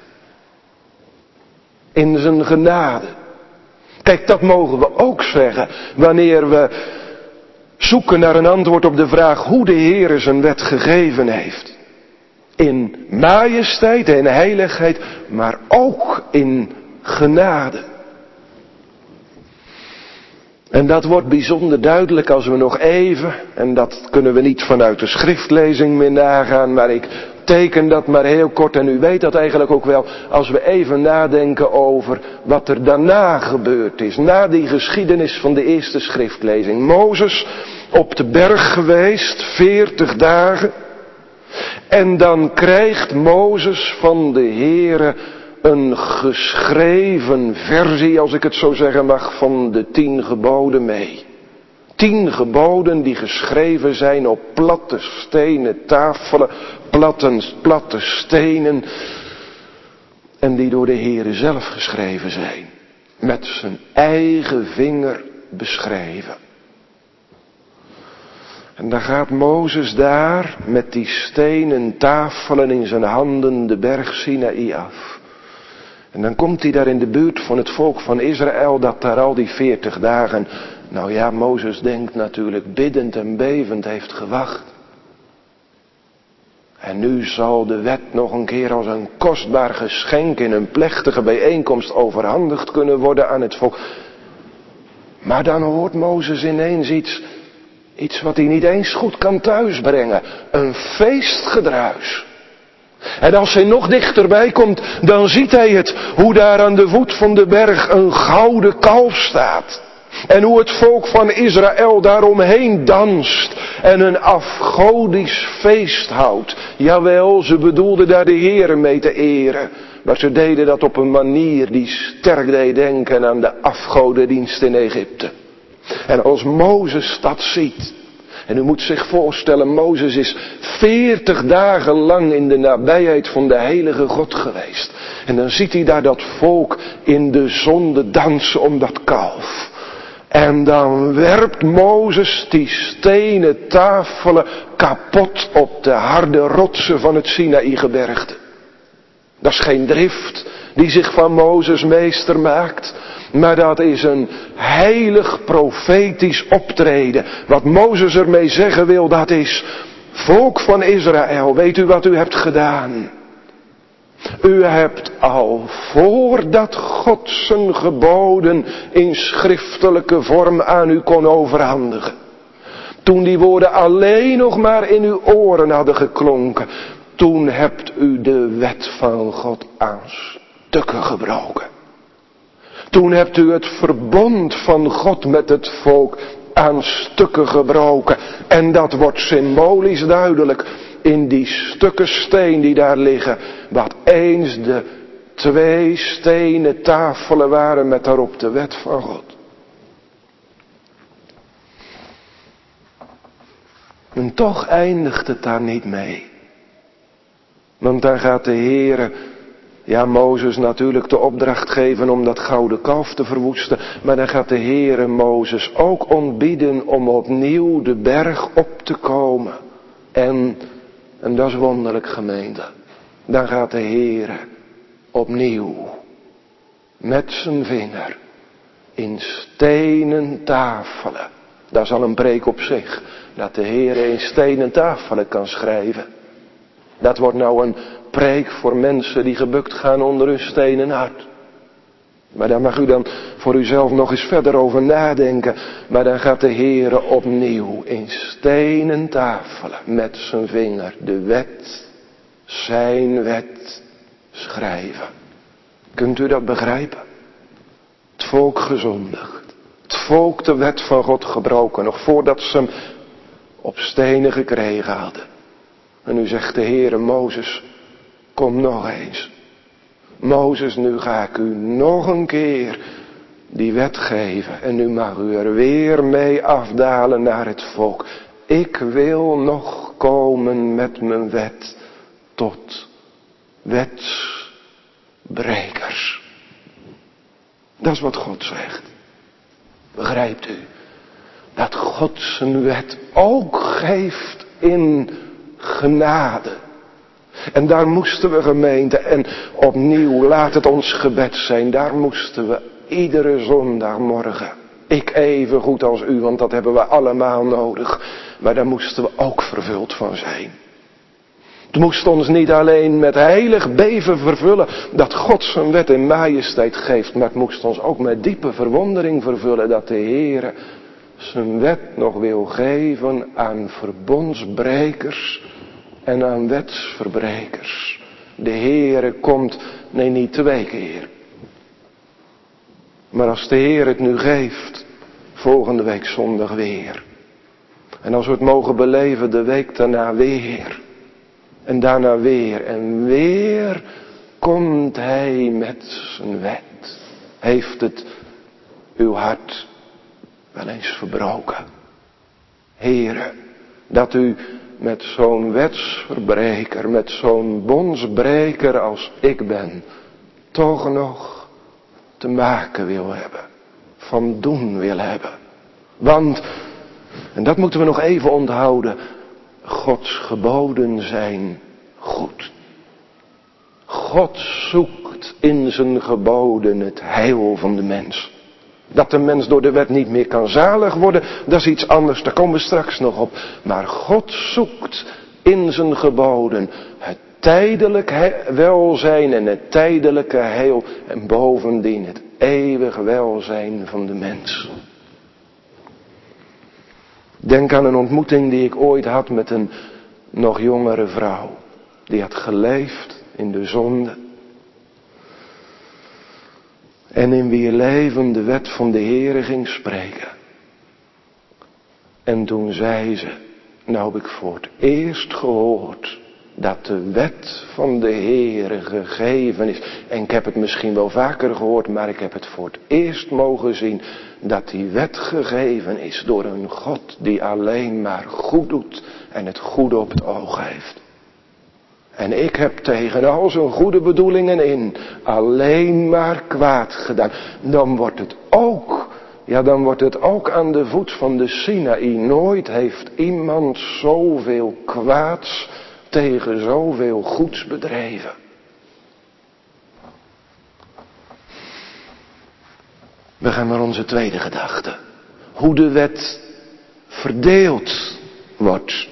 In zijn genade. Kijk, dat mogen we ook zeggen wanneer we zoeken naar een antwoord op de vraag hoe de Heere zijn wet gegeven heeft. In majesteit en heiligheid, maar ook in genade. En dat wordt bijzonder duidelijk als we nog even, en dat kunnen we niet vanuit de schriftlezing meer nagaan, maar ik teken dat maar heel kort en u weet dat eigenlijk ook wel, als we even nadenken over wat er daarna gebeurd is. Na die geschiedenis van de eerste schriftlezing. Mozes op de berg geweest, 40 dagen. En dan krijgt Mozes van de Heere een geschreven versie, als ik het zo zeggen mag, van de 10 geboden mee. 10 geboden die geschreven zijn op platte stenen tafelen, platte stenen. En die door de Heere zelf geschreven zijn. Met zijn eigen vinger beschreven. En dan gaat Mozes daar met die stenen tafelen in zijn handen de berg Sinaï af. En dan komt hij daar in de buurt van het volk van Israël dat daar al die 40 dagen, nou ja, Mozes denkt natuurlijk biddend en bevend heeft gewacht. En nu zal de wet nog een keer als een kostbaar geschenk in een plechtige bijeenkomst overhandigd kunnen worden aan het volk. Maar dan hoort Mozes ineens iets wat hij niet eens goed kan thuisbrengen. Een feestgedruis. En als hij nog dichterbij komt, dan ziet hij het, hoe daar aan de voet van de berg een gouden kalf staat. En hoe het volk van Israël daaromheen danst en een afgodisch feest houdt. Jawel, ze bedoelden daar de Heere mee te eren. Maar ze deden dat op een manier die sterk deed denken aan de afgodendienst in Egypte. En als Mozes dat ziet, en u moet zich voorstellen, Mozes is 40 dagen lang in de nabijheid van de heilige God geweest. En dan ziet hij daar dat volk in de zonde dansen om dat kalf. En dan werpt Mozes die stenen tafelen kapot op de harde rotsen van het Sinaïgebergte. Dat is geen drift die zich van Mozes meester maakt. Maar dat is een heilig profetisch optreden. Wat Mozes ermee zeggen wil, dat is: volk van Israël, weet u wat u hebt gedaan? U hebt al voordat God zijn geboden in schriftelijke vorm aan u kon overhandigen. Toen die woorden alleen nog maar in uw oren hadden geklonken. Toen hebt u de wet van God aan stukken gebroken. Toen hebt u het verbond van God met het volk aan stukken gebroken. En dat wordt symbolisch duidelijk in die stukken steen die daar liggen. Wat eens de 2 stenen tafelen waren met daarop de wet van God. En toch eindigt het daar niet mee. Want dan gaat de Heere, ja, Mozes natuurlijk de opdracht geven om dat gouden kalf te verwoesten. Maar dan gaat de Heere Mozes ook ontbieden om opnieuw de berg op te komen. En dat is wonderlijk, gemeente. Dan gaat de Heere opnieuw met zijn vinger in stenen tafelen. Dat is al een preek op zich. Dat de Heer in stenen tafelen kan schrijven. Dat wordt nou een preek voor mensen die gebukt gaan onder hun stenen hart. Maar daar mag u dan voor uzelf nog eens verder over nadenken. Maar dan gaat de Heer opnieuw in stenen tafelen met zijn vinger de wet, zijn wet, schrijven. Kunt u dat begrijpen? Het volk gezondigd. Het volk de wet van God gebroken. Nog voordat ze hem op stenen gekregen hadden. En nu zegt de Heere Mozes, kom nog eens. Mozes, nu ga ik u nog een keer die wet geven. En nu mag u er weer mee afdalen naar het volk. Ik wil nog komen met mijn wet tot wetsbrekers. Dat is wat God zegt. Begrijpt u? Dat God zijn wet ook geeft in genade. En daar moesten we, gemeente, en opnieuw laat het ons gebed zijn, daar moesten we iedere zondagmorgen, ik even goed als u, want dat hebben we allemaal nodig, maar daar moesten we ook vervuld van zijn. Het moest ons niet alleen met heilig beven vervullen dat God zijn wet in majesteit geeft, maar het moest ons ook met diepe verwondering vervullen dat de Heere zijn wet nog wil geven aan verbondsbrekers en aan wetsverbrekers. De Heere komt, nee, niet 2 keer. Maar als de Heer het nu geeft, volgende week zondag weer. En als we het mogen beleven, de week daarna weer. En daarna weer. En weer komt Hij met zijn wet. Heeft het uw hart wel eens verbroken? Heere, dat u met zo'n wetsverbreker, met zo'n bondsbreker als ik ben, toch nog te maken wil hebben, van doen wil hebben. Want, en dat moeten we nog even onthouden, Gods geboden zijn goed. God zoekt in zijn geboden het heil van de mens. Dat de mens door de wet niet meer kan zalig worden, dat is iets anders, daar komen we straks nog op. Maar God zoekt in zijn geboden het tijdelijk welzijn en het tijdelijke heil en bovendien het eeuwig welzijn van de mens. Denk aan een ontmoeting die ik ooit had met een nog jongere vrouw. Die had geleefd in de zonde. En in wie leven de wet van de Heere ging spreken. En toen zei ze, nou heb ik voor het eerst gehoord dat de wet van de Heere gegeven is. En ik heb het misschien wel vaker gehoord, maar ik heb het voor het eerst mogen zien dat die wet gegeven is door een God die alleen maar goed doet en het goede op het oog heeft. En ik heb tegen al zijn goede bedoelingen in alleen maar kwaad gedaan. Dan wordt het ook aan de voet van de Sinaï. Nooit heeft iemand zoveel kwaads tegen zoveel goeds bedreven. We gaan naar onze tweede gedachte. Hoe de wet verdeeld wordt.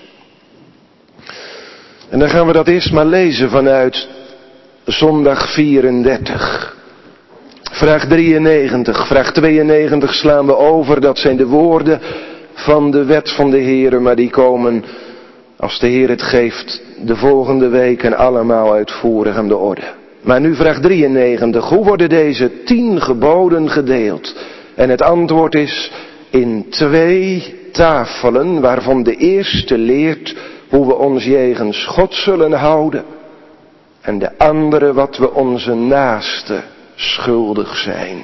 En dan gaan we dat eerst maar lezen vanuit zondag 34. Vraag 93, vraag 92 slaan we over. Dat zijn de woorden van de wet van de Heere, maar die komen, als de Heer het geeft, de volgende weken allemaal uitvoerig aan de orde. Maar nu vraag 93, hoe worden deze 10 geboden gedeeld? En het antwoord is in 2 tafelen, waarvan de eerste leert hoe we ons jegens God zullen houden. En de andere wat we onze naaste schuldig zijn.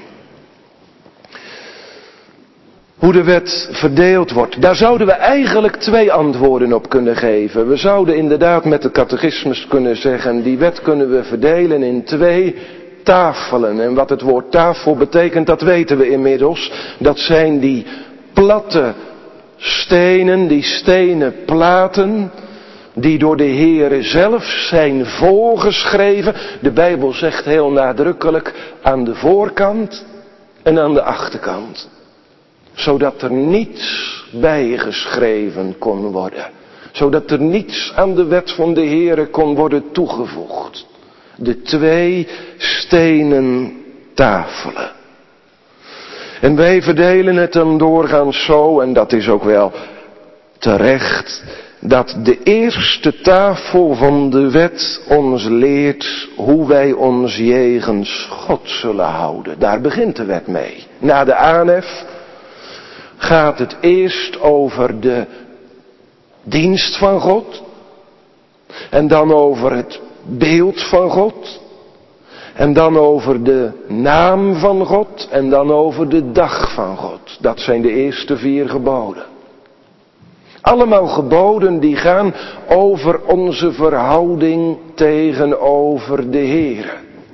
Hoe de wet verdeeld wordt, daar zouden we eigenlijk 2 antwoorden op kunnen geven. We zouden inderdaad met de catechismus kunnen zeggen, die wet kunnen we verdelen in 2 tafelen. En wat het woord tafel betekent, dat weten we inmiddels. Dat zijn die platte stenen, die stenen platen, die door de Heere zelf zijn voorgeschreven. De Bijbel zegt heel nadrukkelijk aan de voorkant en aan de achterkant. Zodat er niets bijgeschreven kon worden. Zodat er niets aan de wet van de Heere kon worden toegevoegd. De 2 stenen tafelen. En wij verdelen het dan doorgaans zo, en dat is ook wel terecht, dat de eerste tafel van de wet ons leert hoe wij ons jegens God zullen houden. Daar begint de wet mee. Na de aanhef gaat het eerst over de dienst van God. En dan over het beeld van God. En dan over de naam van God. En dan over de dag van God. Dat zijn de eerste 4 geboden. Allemaal geboden die gaan over onze verhouding tegenover de Heere.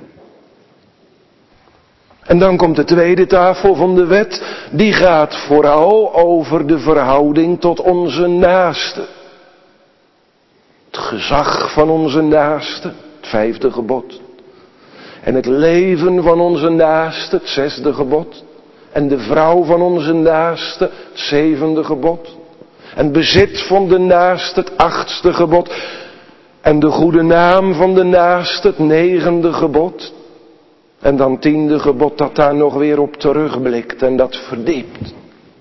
En dan komt de tweede tafel van de wet. Die gaat vooral over de verhouding tot onze naaste. Het gezag van onze naaste, het 5e gebod. En het leven van onze naaste, het 6e gebod. En de vrouw van onze naaste, het 7e gebod. En bezit van de naaste, het 8e gebod. En de goede naam van de naaste, het 9e gebod. En dan 10e gebod dat daar nog weer op terugblikt en dat verdiept.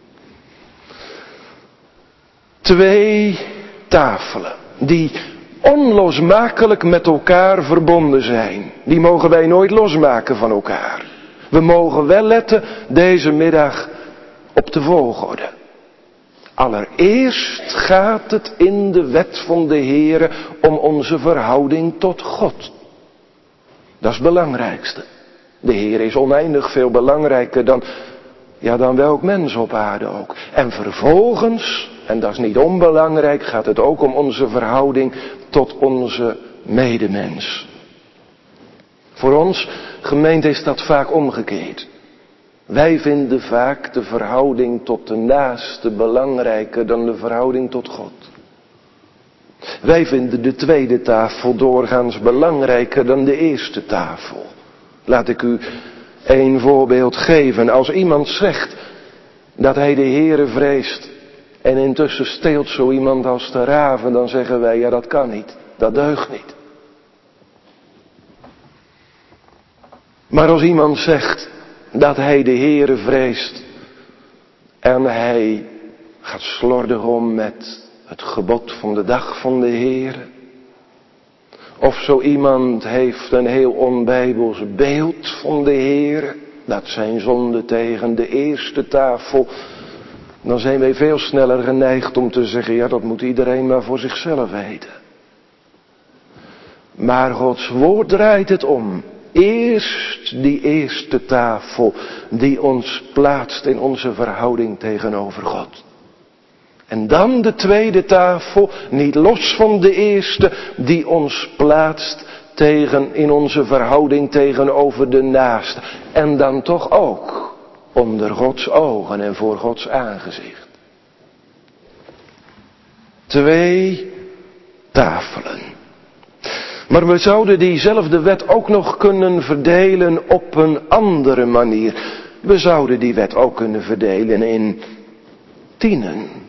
2 tafelen die onlosmakelijk met elkaar verbonden zijn. Die mogen wij nooit losmaken van elkaar. We mogen wel letten deze middag op de volgorde. Allereerst gaat het in de wet van de Heere om onze verhouding tot God. Dat is het belangrijkste. De Heer is oneindig veel belangrijker dan welk mens op aarde ook. En vervolgens, en dat is niet onbelangrijk, gaat het ook om onze verhouding tot onze medemens. Voor ons, gemeente, is dat vaak omgekeerd. Wij vinden vaak de verhouding tot de naaste belangrijker dan de verhouding tot God. Wij vinden de tweede tafel doorgaans belangrijker dan de eerste tafel. Laat ik u 1 voorbeeld geven. Als iemand zegt dat hij de Heere vreest en intussen steelt zo iemand als de raven, dan zeggen wij, ja, dat kan niet. Dat deugt niet. Maar als iemand zegt dat hij de Heere vreest en hij gaat slordig om met het gebod van de dag van de Heere, of zo iemand heeft een heel onbijbels beeld van de Heere, dat zijn zonden tegen de eerste tafel, dan zijn wij veel sneller geneigd om te zeggen, ja, dat moet iedereen maar voor zichzelf weten. Maar Gods woord draait het om. Eerst die eerste tafel die ons plaatst in onze verhouding tegenover God. En dan de tweede tafel, niet los van de eerste, die ons plaatst in onze verhouding tegenover de naaste. En dan toch ook onder Gods ogen en voor Gods aangezicht. 2 tafelen. Maar we zouden diezelfde wet ook nog kunnen verdelen op een andere manier. We zouden die wet ook kunnen verdelen in 10.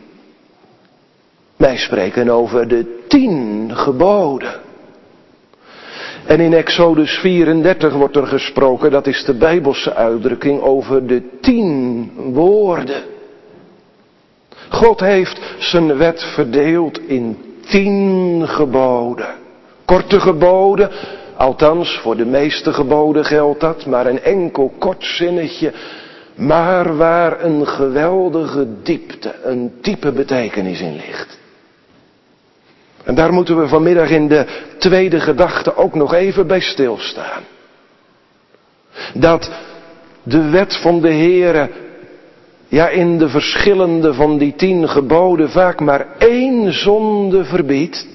Wij spreken over de 10 geboden. En in Exodus 34 wordt er gesproken, dat is de Bijbelse uitdrukking, over de 10 woorden. God heeft zijn wet verdeeld in 10 geboden. Korte geboden, althans voor de meeste geboden geldt dat, maar een enkel kort zinnetje, maar waar een geweldige diepte, een diepe betekenis in ligt. En daar moeten we vanmiddag in de tweede gedachte ook nog even bij stilstaan. Dat de wet van de Heere, ja, in de verschillende van die 10 geboden vaak maar 1 zonde verbiedt.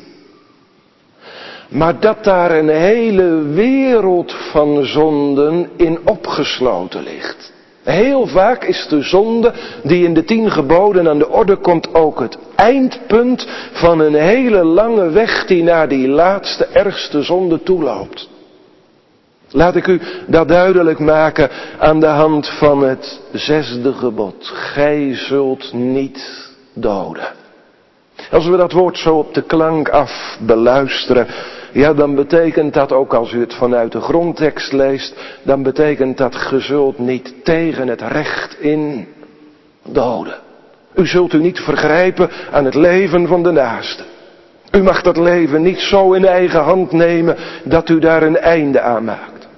Maar dat daar een hele wereld van zonden in opgesloten ligt. Heel vaak is de zonde die in de 10 geboden aan de orde komt ook het eindpunt van een hele lange weg die naar die laatste ergste zonde toeloopt. Laat ik u dat duidelijk maken aan de hand van het 6e gebod. Gij zult niet doden. Als we dat woord zo op de klank af beluisteren, ja, dan betekent dat ook als u het vanuit de grondtekst leest, dan betekent dat ge zult niet tegen het recht in doden. U zult u niet vergrijpen aan het leven van de naaste. U mag dat leven niet zo in eigen hand nemen dat u daar een einde aan maakt.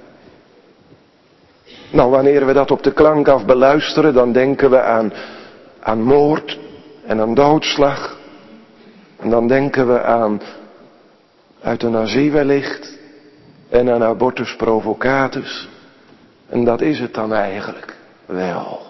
Nou, wanneer we dat op de klank af beluisteren, dan denken we aan moord en aan doodslag. En dan denken we aan euthanasie wellicht en aan abortus provocatus. En dat is het dan eigenlijk wel.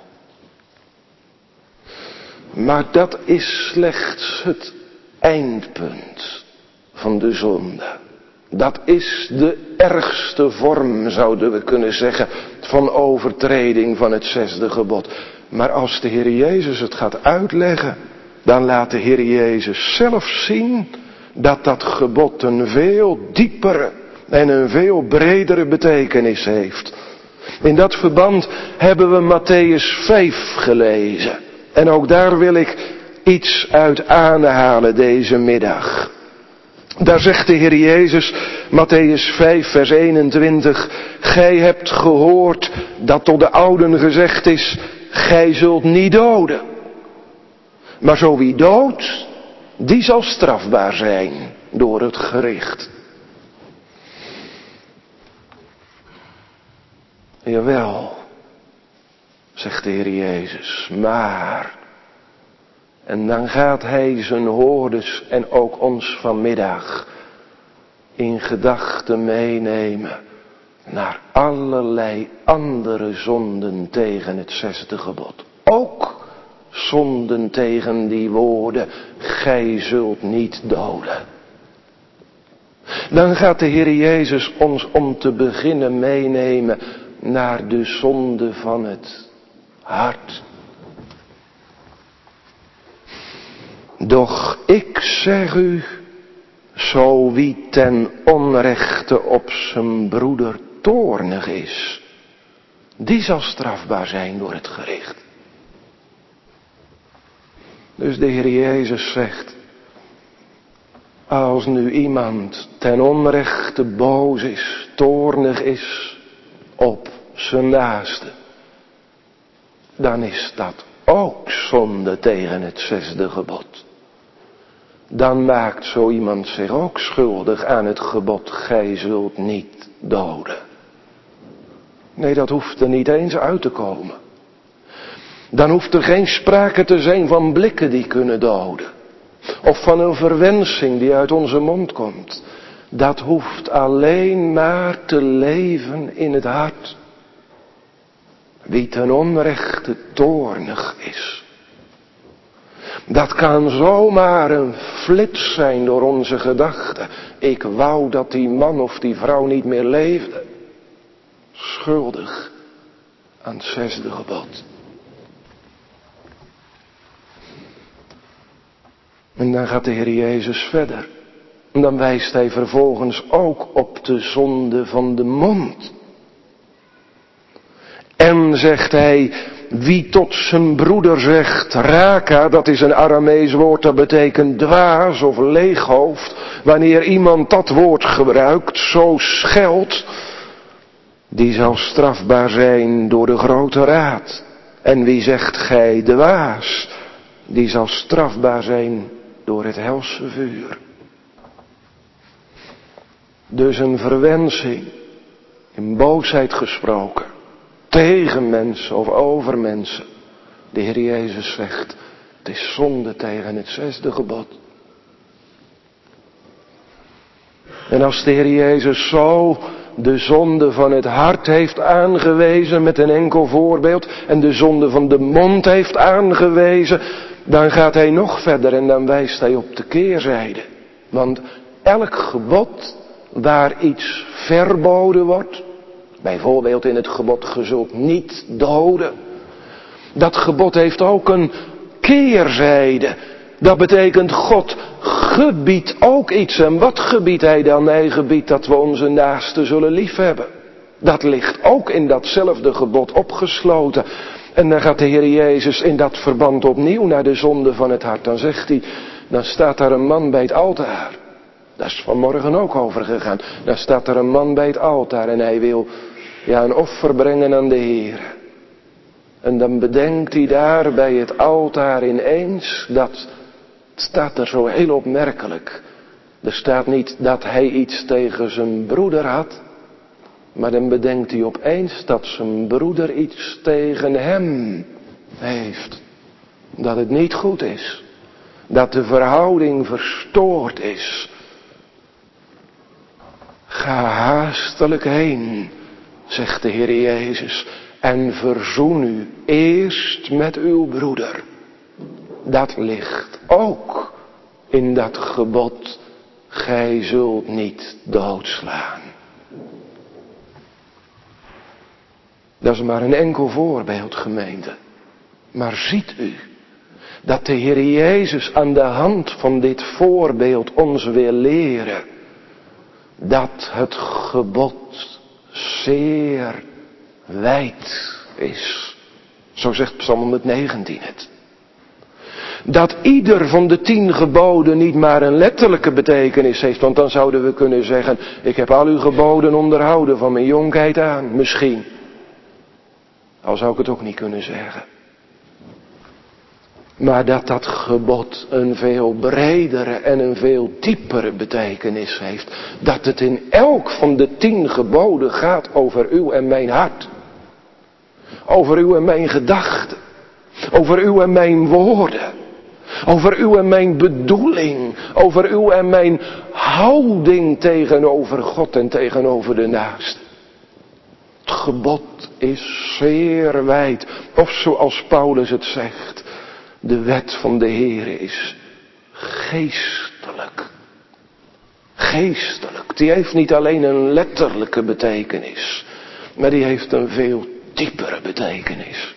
Maar dat is slechts het eindpunt van de zonde. Dat is de ergste vorm, zouden we kunnen zeggen, van overtreding van het 6e gebod. Maar als de Heer Jezus het gaat uitleggen, dan laat de Heer Jezus zelf zien dat dat gebod een veel diepere en een veel bredere betekenis heeft. In dat verband hebben we Mattheüs 5 gelezen. En ook daar wil ik iets uit aanhalen deze middag. Daar zegt de Heer Jezus, Mattheüs 5 vers 21, gij hebt gehoord dat tot de ouden gezegd is, gij zult niet doden. Maar zo wie doodt, die zal strafbaar zijn door het gericht. Jawel, zegt de Heer Jezus, maar. En dan gaat hij zijn hoorders en ook ons vanmiddag in gedachten meenemen naar allerlei andere zonden tegen het 6e gebod. Ook zonden tegen die woorden, gij zult niet doden. Dan gaat de Heer Jezus ons om te beginnen meenemen naar de zonde van het hart. Doch ik zeg u, zo wie ten onrechte op zijn broeder toornig is, die zal strafbaar zijn door het gericht. Dus de Heer Jezus zegt, als nu iemand ten onrechte boos is, toornig is op zijn naaste, dan is dat ook zonde tegen het 6e gebod. Dan maakt zo iemand zich ook schuldig aan het gebod, gij zult niet doden. Nee, dat hoeft er niet eens uit te komen. Dan hoeft er geen sprake te zijn van blikken die kunnen doden. Of van een verwensing die uit onze mond komt. Dat hoeft alleen maar te leven in het hart. Wie ten onrechte toornig is. Dat kan zomaar een flits zijn door onze gedachten. Ik wou dat die man of die vrouw niet meer leefde. Schuldig aan het 6e gebod. En dan gaat de Heer Jezus verder. En dan wijst hij vervolgens ook op de zonde van de mond. En zegt hij, wie tot zijn broeder zegt, raka, dat is een Aramees woord, dat betekent dwaas of leeghoofd. Wanneer iemand dat woord gebruikt, zo scheldt, die zal strafbaar zijn door de grote raad. En wie zegt gij dwaas, die zal strafbaar zijn door het helse vuur. Dus een verwensing, in boosheid gesproken, tegen mensen of over mensen. De Heer Jezus zegt, het is zonde tegen het 6e gebod. En als de Heer Jezus zo de zonde van het hart heeft aangewezen met een enkel voorbeeld en de zonde van de mond heeft aangewezen, dan gaat hij nog verder en dan wijst hij op de keerzijde. Want elk gebod waar iets verboden wordt, bijvoorbeeld in het gebod ge zult niet doden, Dat gebod heeft ook een keerzijde. Dat betekent God gebiedt ook iets. En wat gebiedt hij dan? Hij gebiedt dat we onze naasten zullen liefhebben. Dat ligt ook in datzelfde gebod opgesloten. En dan gaat de Heer Jezus in dat verband opnieuw naar de zonde van het hart. Dan zegt hij, dan staat daar een man bij het altaar. Daar is vanmorgen ook over gegaan. Dan staat er een man bij het altaar en hij wil een offer brengen aan de Heer. En dan bedenkt hij daar bij het altaar ineens dat, het staat er zo heel opmerkelijk. Er staat niet dat hij iets tegen zijn broeder had. Maar dan bedenkt hij opeens dat zijn broeder iets tegen hem heeft. Dat het niet goed is. Dat de verhouding verstoord is. Ga haastelijk heen, zegt de Heer Jezus, en verzoen u eerst met uw broeder. Dat ligt ook in dat gebod, gij zult niet doodslaan. Dat is maar een enkel voorbeeld, gemeente. Maar ziet u dat de Heer Jezus aan de hand van dit voorbeeld ons wil leren dat het gebod zeer wijd is. Zo zegt Psalm 119 het. Dat ieder van de 10 geboden niet maar een letterlijke betekenis heeft. Want dan zouden we kunnen zeggen, ik heb al uw geboden onderhouden van mijn jonkheid aan. Misschien. Al zou ik het ook niet kunnen zeggen. Maar dat dat gebod een veel bredere en een veel diepere betekenis heeft. Dat het in elk van de 10 geboden gaat over uw en mijn hart. Over uw en mijn gedachten. Over uw en mijn woorden. Over uw en mijn bedoeling. Over uw en mijn houding tegenover God en tegenover de naaste. Het gebod is zeer wijd. Of zoals Paulus het zegt. De wet van de Heere is geestelijk. Geestelijk. Die heeft niet alleen een letterlijke betekenis. Maar die heeft een veel diepere betekenis.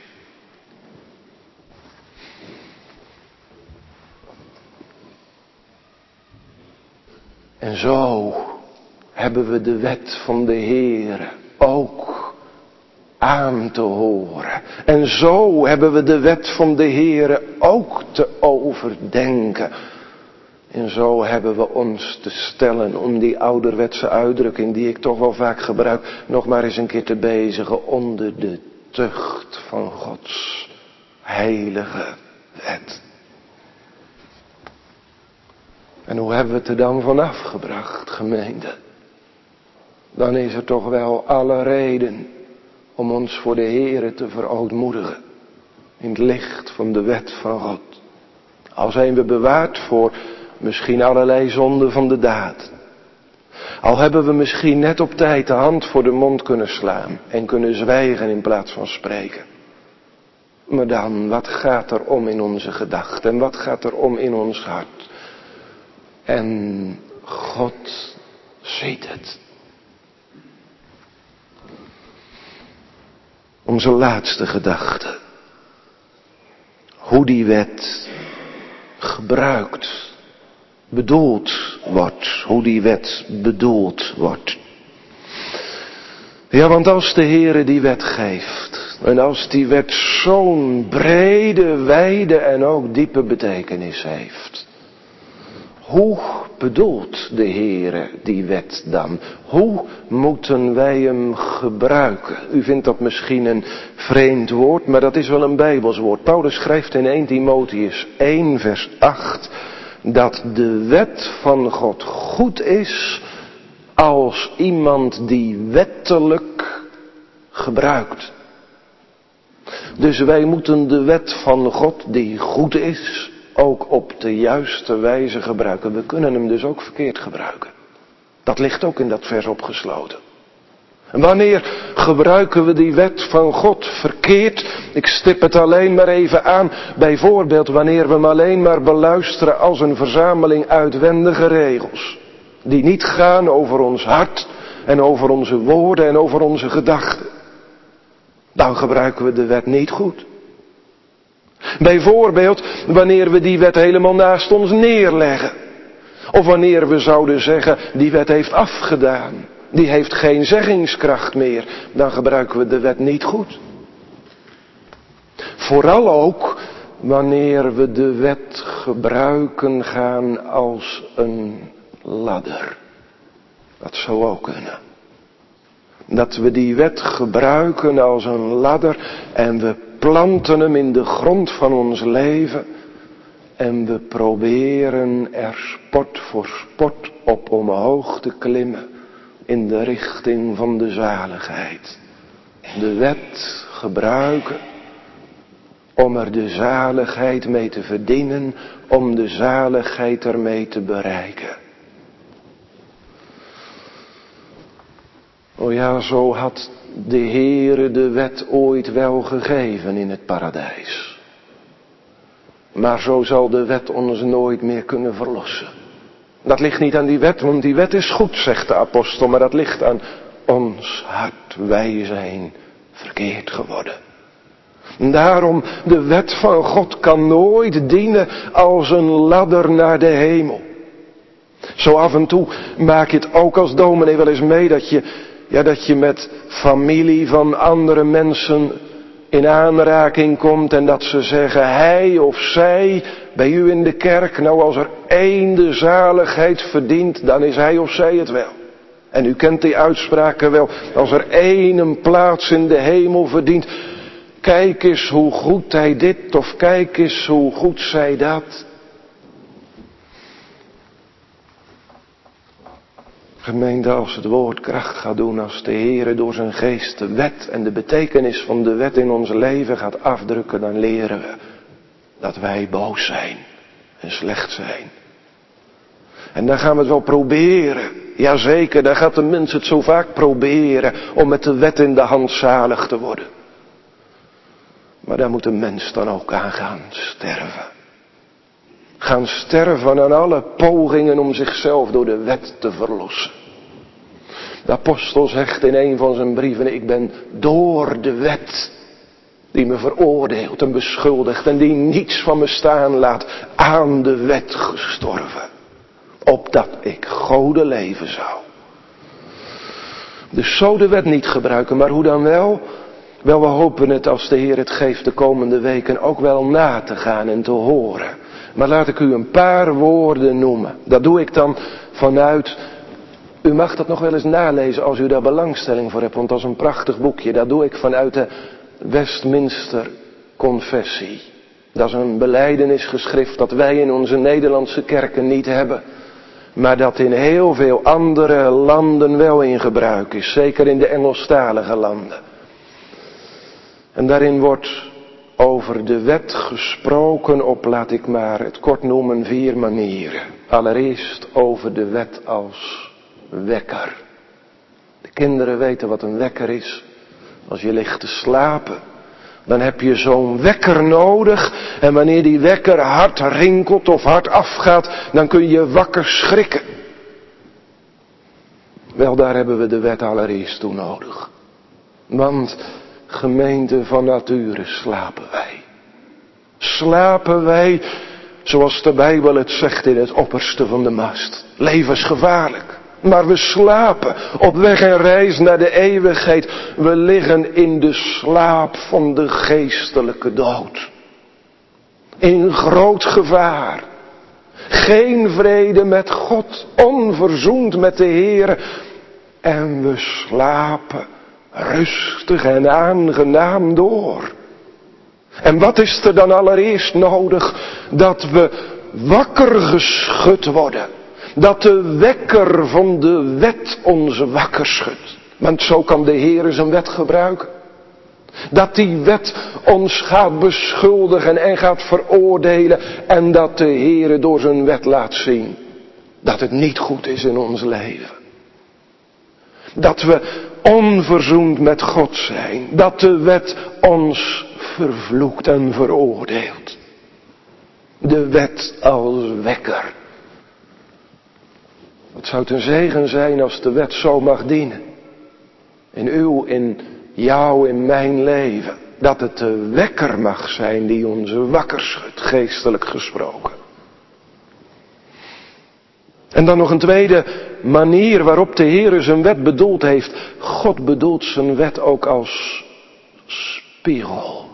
En zo hebben we de wet van de Heere ook aan te horen. En zo hebben we de wet van de Heere ook te overdenken. En zo hebben we ons te stellen om die ouderwetse uitdrukking die ik toch wel vaak gebruik, nog maar eens een keer te bezigen onder de tucht van Gods heilige wet. En hoe hebben we het er dan vanaf gebracht, gemeente? Dan is er toch wel alle reden om ons voor de Heere te verootmoedigen. In het licht van de wet van God. Al zijn we bewaard voor misschien allerlei zonden van de daad. Al hebben we misschien net op tijd de hand voor de mond kunnen slaan. En kunnen zwijgen in plaats van spreken. Maar dan, wat gaat er om in onze gedachten? En wat gaat er om in ons hart? En God ziet het. Onze laatste gedachte. Hoe die wet gebruikt, bedoeld wordt. Hoe die wet bedoeld wordt. Ja, want als de Heere die wet geeft. En als die wet zo'n brede, wijde en ook diepe betekenis heeft. Hoe bedoelt de Heere die wet dan? Hoe moeten wij hem gebruiken? U vindt dat misschien een vreemd woord, maar dat is wel een Bijbels woord. Paulus schrijft in 1 Timotheus 1 vers 8... dat de wet van God goed is als iemand die wettelijk gebruikt. Dus wij moeten de wet van God die goed is ook op de juiste wijze gebruiken. We kunnen hem dus ook verkeerd gebruiken. Dat ligt ook in dat vers opgesloten. En wanneer gebruiken we die wet van God verkeerd? Ik stip het alleen maar even aan. Bijvoorbeeld wanneer we hem alleen maar beluisteren als een verzameling uitwendige regels. Die niet gaan over ons hart en over onze woorden en over onze gedachten. Dan gebruiken we de wet niet goed. Bijvoorbeeld wanneer we die wet helemaal naast ons neerleggen. Of wanneer we zouden zeggen, die wet heeft afgedaan. Die heeft geen zeggingskracht meer. Dan gebruiken we de wet niet goed. Vooral ook wanneer we de wet gebruiken gaan als een ladder. Dat zou ook kunnen. Dat we die wet gebruiken als een ladder en we planten hem in de grond van ons leven. En we proberen er sport voor sport op omhoog te klimmen in de richting van de zaligheid. De wet gebruiken om er de zaligheid mee te verdienen, om de zaligheid ermee te bereiken. O ja, zo had de Heere de wet ooit wel gegeven in het paradijs. Maar zo zal de wet ons nooit meer kunnen verlossen. Dat ligt niet aan die wet, want die wet is goed, zegt de apostel, maar dat ligt aan ons hart. Wij zijn verkeerd geworden. Daarom, de wet van God kan nooit dienen als een ladder naar de hemel. Zo af en toe maak je het ook als dominee wel eens mee dat je met familie van andere mensen in aanraking komt en dat ze zeggen, hij of zij bij u in de kerk, nou als er één de zaligheid verdient, dan is hij of zij het wel. En u kent die uitspraken wel, als er één een plaats in de hemel verdient, kijk eens hoe goed hij dit of kijk eens hoe goed zij dat. Gemeente, als het woord kracht gaat doen, als de Heere door zijn geest de wet en de betekenis van de wet in ons leven gaat afdrukken, dan leren we dat wij boos zijn en slecht zijn. En dan gaan we het wel proberen. Jazeker, dan gaat de mens het zo vaak proberen om met de wet in de hand zalig te worden. Maar daar moet de mens dan ook aan gaan sterven. Gaan sterven aan alle pogingen om zichzelf door de wet te verlossen. De apostel zegt in een van zijn brieven, ik ben door de wet die me veroordeelt en beschuldigt en die niets van me staan laat, aan de wet gestorven. Opdat ik Gode leven zou. Dus zo de wet niet gebruiken, maar hoe dan wel? Wel, we hopen het als de Heer het geeft de komende weken ook wel na te gaan en te horen. Maar laat ik u een paar woorden noemen. Dat doe ik dan vanuit, u mag dat nog wel eens nalezen als u daar belangstelling voor hebt, want dat is een prachtig boekje. Dat doe ik vanuit de Westminster Confessie. Dat is een belijdenisgeschrift dat wij in onze Nederlandse kerken niet hebben. Maar dat in heel veel andere landen wel in gebruik is. Zeker in de Engelstalige landen. En daarin wordt over de wet gesproken op, laat ik maar het kort noemen, 4 manieren. Allereerst over de wet als wekker. De kinderen weten wat een wekker is. Als je ligt te slapen, dan heb je zo'n wekker nodig. En wanneer die wekker hard rinkelt of hard afgaat, dan kun je wakker schrikken. Wel, daar hebben we de wet allereerst toe nodig. Want gemeente, van nature slapen wij. Slapen wij, zoals de Bijbel het zegt, in het opperste van de mast. Levensgevaarlijk. Maar we slapen op weg en reis naar de eeuwigheid. We liggen in de slaap van de geestelijke dood. In groot gevaar. Geen vrede met God, onverzoend met de Heer. En we slapen rustig en aangenaam door. En wat is er dan allereerst nodig? Dat we wakker geschud worden. Dat de wekker van de wet ons wakker schudt. Want zo kan de Heer zijn wet gebruiken. Dat die wet ons gaat beschuldigen en gaat veroordelen. En dat de Heer door zijn wet laat zien dat het niet goed is in ons leven. Dat we onverzoend met God zijn. Dat de wet ons vervloekt en veroordeelt. De wet als wekker. Het zou een zegen zijn als de wet zo mag dienen. In uw, in jou, in mijn leven. Dat het de wekker mag zijn die ons wakker schudt, geestelijk gesproken. En dan nog een tweede manier waarop de Heere zijn wet bedoeld heeft. God bedoelt zijn wet ook als spiegel.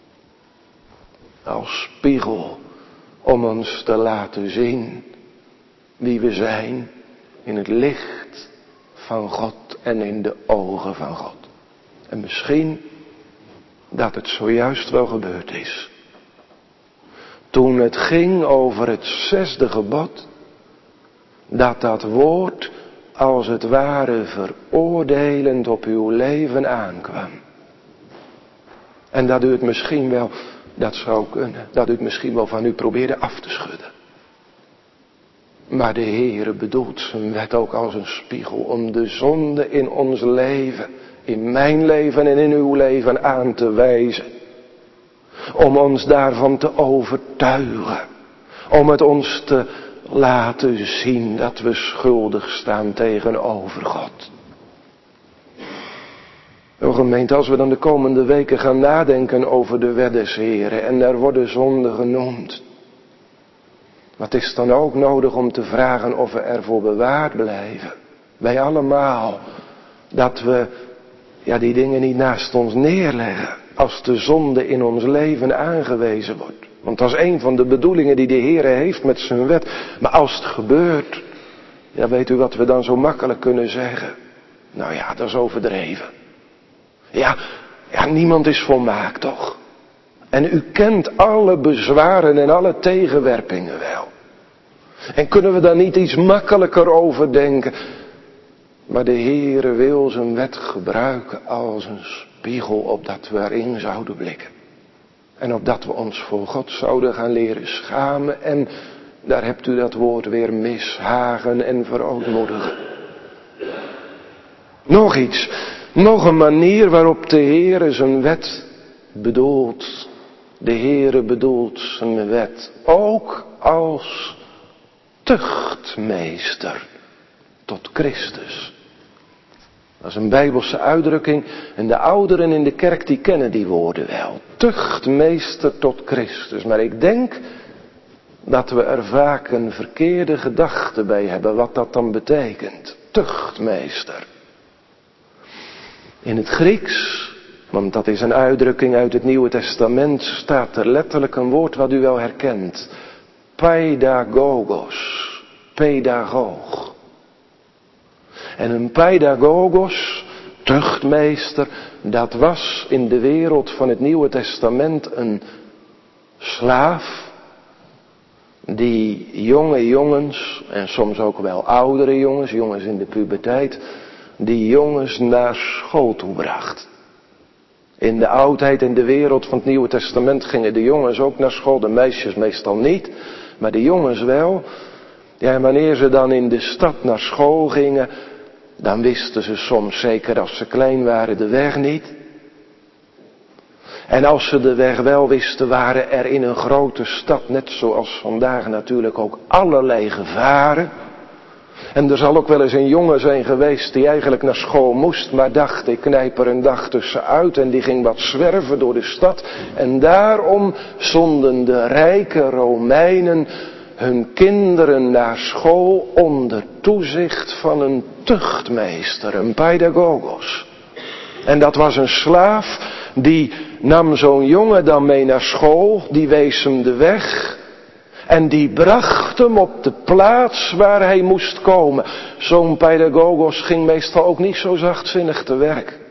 Als spiegel om ons te laten zien wie we zijn in het licht van God en in de ogen van God. En misschien dat het zojuist wel gebeurd is. Toen het ging over het 6e gebod, dat woord als het ware veroordelend op uw leven aankwam. En dat u het misschien wel, dat zou kunnen, dat u het misschien wel van u probeerde af te schudden. Maar de Heere bedoelt zijn wet ook als een spiegel om de zonde in ons leven, in mijn leven en in uw leven aan te wijzen. Om ons daarvan te overtuigen. Om het ons te laten zien dat we schuldig staan tegenover God. O gemeente, als we dan de komende weken gaan nadenken over de wet des Heren en er worden zonden genoemd. Wat is dan ook nodig om te vragen of we ervoor bewaard blijven? Wij allemaal. Dat we die dingen niet naast ons neerleggen. Als de zonde in ons leven aangewezen wordt. Want dat is een van de bedoelingen die de Heere heeft met zijn wet. Maar als het gebeurt. Ja, weet u wat we dan zo makkelijk kunnen zeggen? Nou ja, dat is overdreven. Ja, niemand is volmaakt toch? En u kent alle bezwaren en alle tegenwerpingen wel. En kunnen we daar niet iets makkelijker over denken? Maar de Heere wil zijn wet gebruiken als een spiegel opdat we erin zouden blikken. En opdat we ons voor God zouden gaan leren schamen. En daar hebt u dat woord weer, mishagen en verootmoedigen. Nog iets. Nog een manier waarop de Heere zijn wet bedoelt. De Heere bedoelt zijn wet ook als tuchtmeester tot Christus. Dat is een Bijbelse uitdrukking en de ouderen in de kerk die kennen die woorden wel. Tuchtmeester tot Christus. Maar ik denk dat we er vaak een verkeerde gedachte bij hebben wat dat dan betekent. Tuchtmeester. In het Grieks, want dat is een uitdrukking uit het Nieuwe Testament, staat er letterlijk een woord wat u wel herkent. Pedagogos. Pedagoog. En een pedagogos, tuchtmeester, dat was in de wereld van het Nieuwe Testament een slaaf die jonge jongens, en soms ook wel oudere jongens in de puberteit, die jongens naar school toe bracht. In de oudheid, in de wereld van het Nieuwe Testament gingen de jongens ook naar school, de meisjes meestal niet, maar de jongens wel. Ja, en wanneer ze dan in de stad naar school gingen, dan wisten ze soms, zeker als ze klein waren, de weg niet. En als ze de weg wel wisten, waren er in een grote stad, net zoals vandaag natuurlijk ook, allerlei gevaren. En er zal ook wel eens een jongen zijn geweest die eigenlijk naar school moest, maar dacht, ik knijp er een dag tussenuit, en die ging wat zwerven door de stad. En daarom zonden de rijke Romeinen hun kinderen naar school onder toezicht van een tuchtmeester, een pedagogos. En dat was een slaaf, die nam zo'n jongen dan mee naar school, die wees hem de weg en die bracht hem op de plaats waar hij moest komen. Zo'n pedagogos ging meestal ook niet zo zachtzinnig te werk.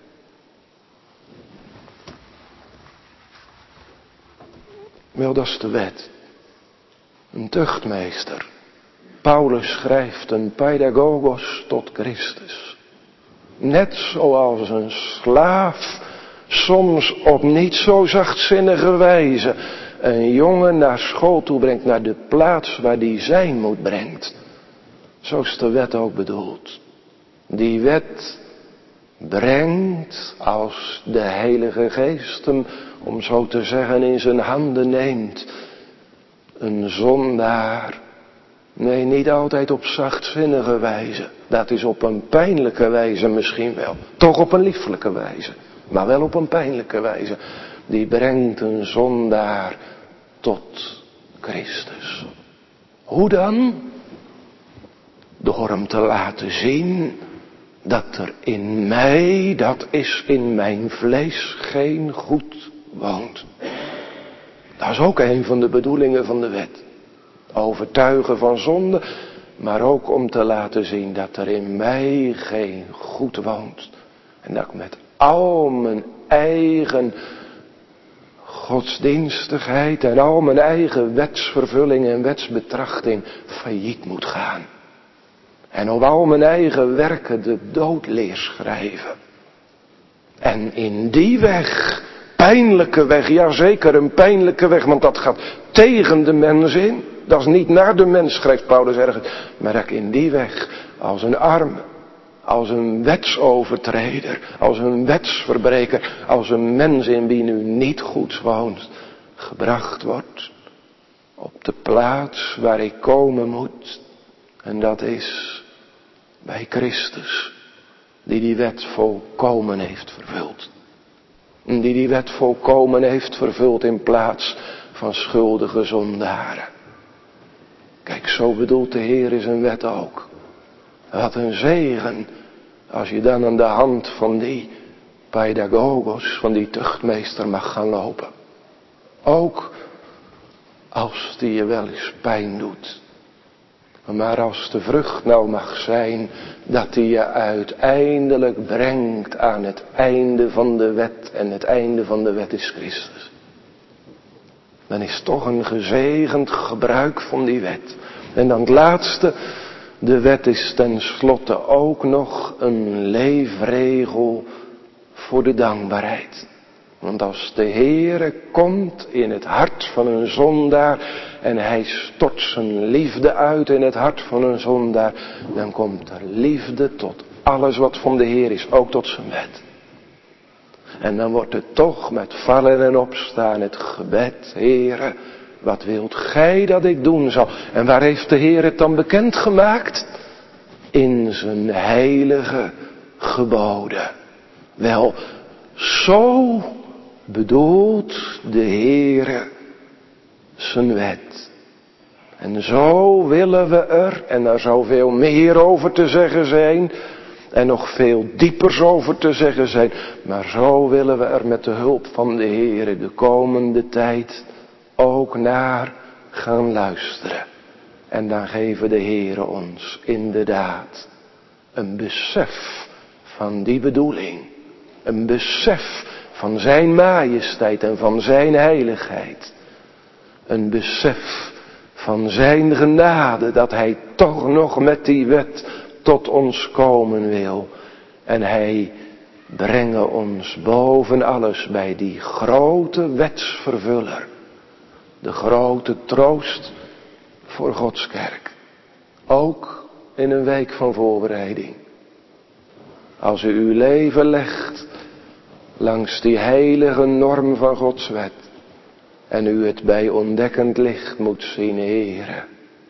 Wel, dat is de wet. Een tuchtmeester. Paulus schrijft een pedagogos tot Christus. Net zoals een slaaf soms op niet zo zachtzinnige wijze een jongen naar school toe brengt, naar de plaats waar die zijn moet brengt. Zo is de wet ook bedoeld. Die wet brengt, als de Heilige Geest hem, om zo te zeggen, in zijn handen neemt, een zondaar. Nee, niet altijd op zachtzinnige wijze. Dat is op een pijnlijke wijze misschien wel. Toch op een lieflijke wijze. maar wel op een pijnlijke wijze. Die brengt een zondaar tot Christus. Hoe dan? Door hem te laten zien dat er in mij, dat is in mijn vlees, geen goed woont. Dat is ook een van de bedoelingen van de wet. Overtuigen van zonde, maar ook om te laten zien dat er in mij geen goed woont. En dat ik met al mijn eigen godsdienstigheid en al mijn eigen wetsvervulling en wetsbetrachting failliet moet gaan. En op al mijn eigen werken de dood leer schrijven. En in die weg, pijnlijke weg, ja zeker een pijnlijke weg, want dat gaat tegen de mens in. Dat is niet naar de mens, schrijft Paulus ergens. Maar dat ik in die weg als een arme, als een wetsovertreder, als een wetsverbreker, als een mens in wie nu niet goed woont, gebracht wordt op de plaats waar ik komen moet. En dat is bij Christus, die wet volkomen heeft vervuld. Die wet volkomen heeft vervuld in plaats van schuldige zondaren. Kijk, zo bedoelt de Heer zijn wet ook. Wat een zegen als je dan aan de hand van die pedagogos, van die tuchtmeester mag gaan lopen. Ook als die je wel eens pijn doet. Maar als de vrucht nou mag zijn dat die je uiteindelijk brengt aan het einde van de wet. En het einde van de wet is Christus. Dan is toch een gezegend gebruik van die wet. En dan het laatste, de wet is tenslotte ook nog een leefregel voor de dankbaarheid. Want als de Heere komt in het hart van een zondaar en hij stort zijn liefde uit in het hart van een zondaar, dan komt er liefde tot alles wat van de Heer is, ook tot zijn wet. En dan wordt het toch met vallen en opstaan het gebed, Heere, wat wilt gij dat ik doen zal? En waar heeft de Heer het dan bekendgemaakt? In zijn heilige geboden. Wel, zo bedoelt de Heere zijn wet. En zo willen we er, en daar zou veel meer over te zeggen zijn, en nog veel diepers over te zeggen zijn, maar zo willen we er met de hulp van de Heere de komende tijd ook naar gaan luisteren. En dan geven de Heere ons inderdaad een besef van die bedoeling. Een besef van zijn majesteit en van zijn heiligheid. Een besef van zijn genade dat hij toch nog met die wet tot ons komen wil. En hij brengen ons boven alles bij die grote wetsvervuller. De grote troost voor Gods kerk. Ook in een week van voorbereiding. Als u uw leven legt langs die heilige norm van Gods wet. En u het bij ontdekkend licht moet zien, Heere.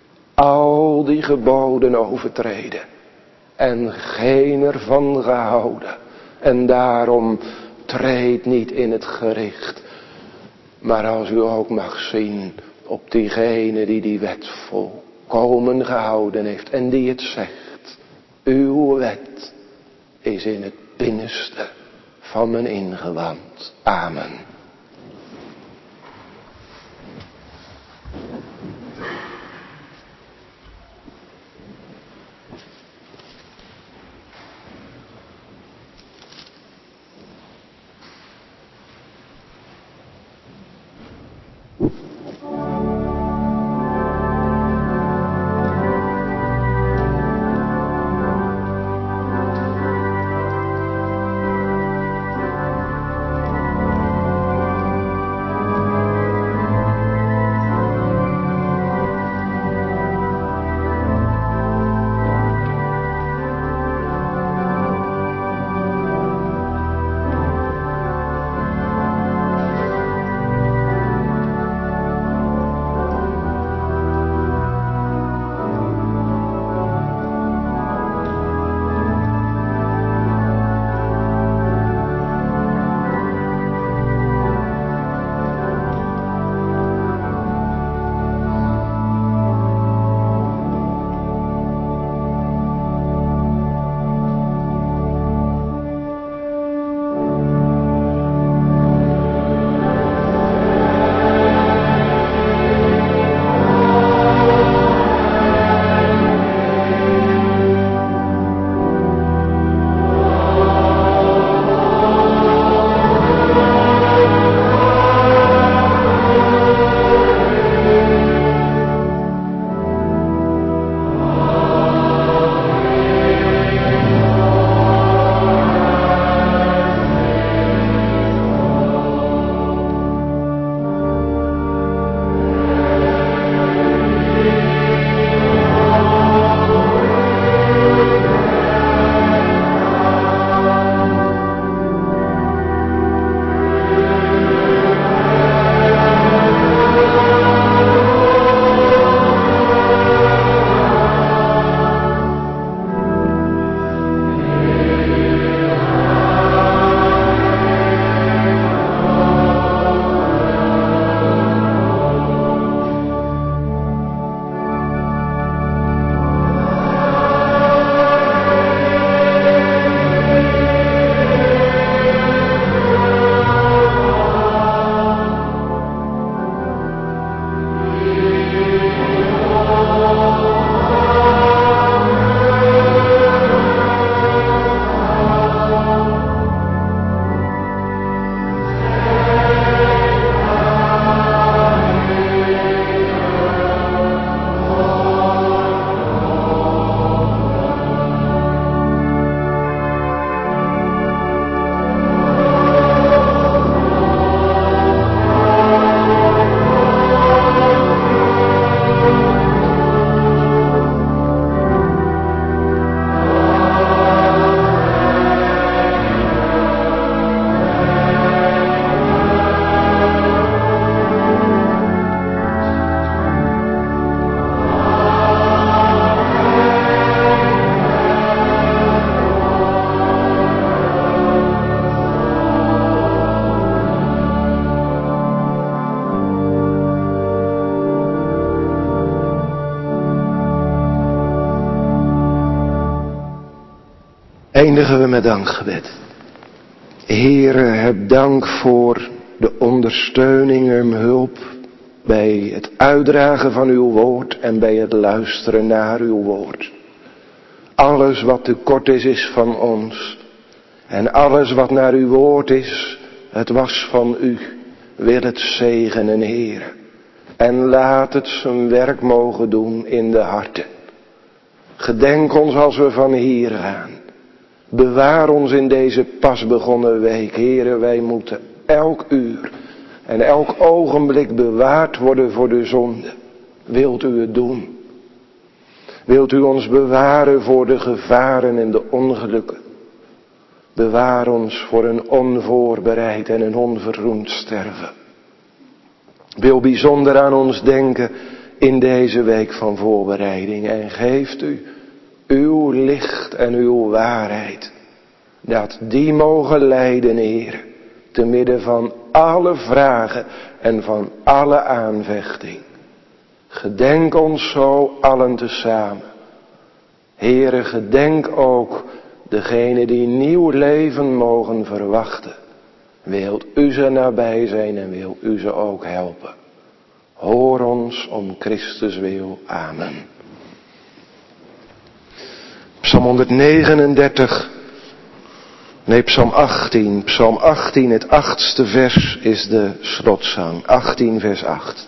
Al die geboden overtreden. En geen ervan gehouden. En daarom treed niet in het gericht. Maar als u ook mag zien op diegene die die wet volkomen gehouden heeft. En die het zegt. Uw wet is in het binnenste van mijn ingewand. Amen. eindigen we met dankgebed. Heere, heb dank voor de ondersteuning en hulp bij het uitdragen van uw woord en bij het luisteren naar uw woord. Alles wat tekort is van ons. En alles wat naar uw woord is, het was van u. Wil het zegenen, Heere. En laat het zijn werk mogen doen in de harten. Gedenk ons als we van hier gaan. Bewaar ons in deze pas begonnen week. Heere, wij moeten elk uur en elk ogenblik bewaard worden voor de zonde. Wilt u het doen? Wilt u ons bewaren voor de gevaren en de ongelukken? Bewaar ons voor een onvoorbereid en een onverroemd sterven. Wil bijzonder aan ons denken in deze week van voorbereiding. En geeft u uw licht en uw waarheid. Dat die mogen leiden, Heer. Te midden van alle vragen en van alle aanvechting. Gedenk ons zo allen tezamen. Heere, gedenk ook degene die nieuw leven mogen verwachten. Wilt u ze nabij zijn en wil u ze ook helpen. Hoor ons om Christus wil. Amen. Psalm 139. Psalm 18. Psalm 18, het 8e vers is de slotzang. 18 vers 8.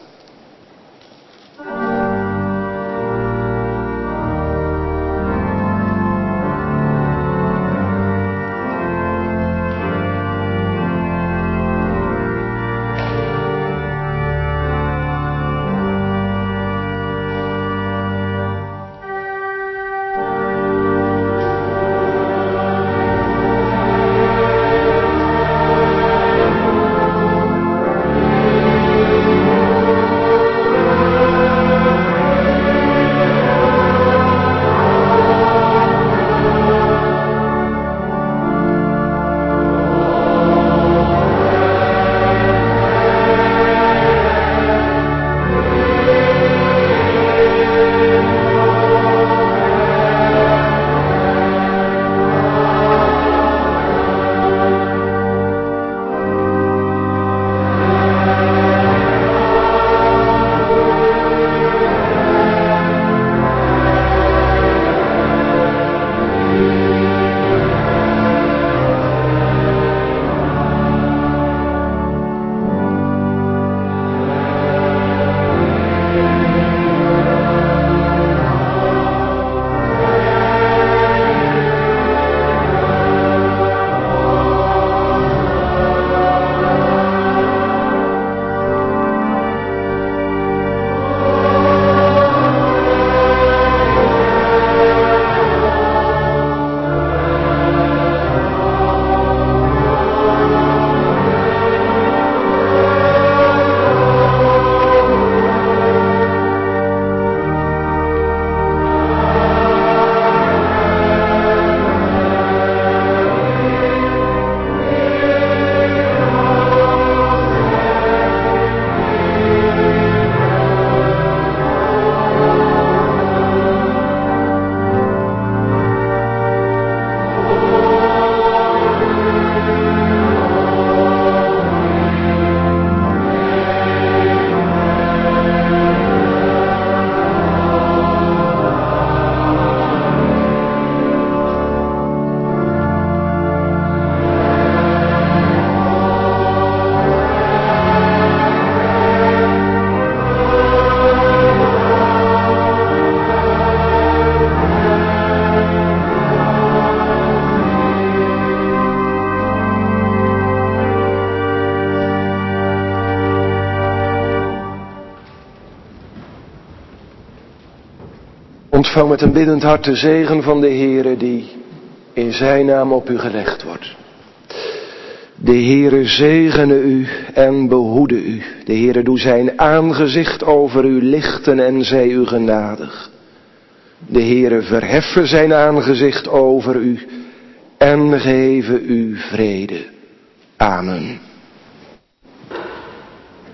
Ontvang met een biddend hart de zegen van de Heere die in zijn naam op u gelegd wordt. De Heere zegene u en behoede u. De Heere doe zijn aangezicht over u lichten en zij u genadig. De Heere verheffe zijn aangezicht over u en geven u vrede. Amen.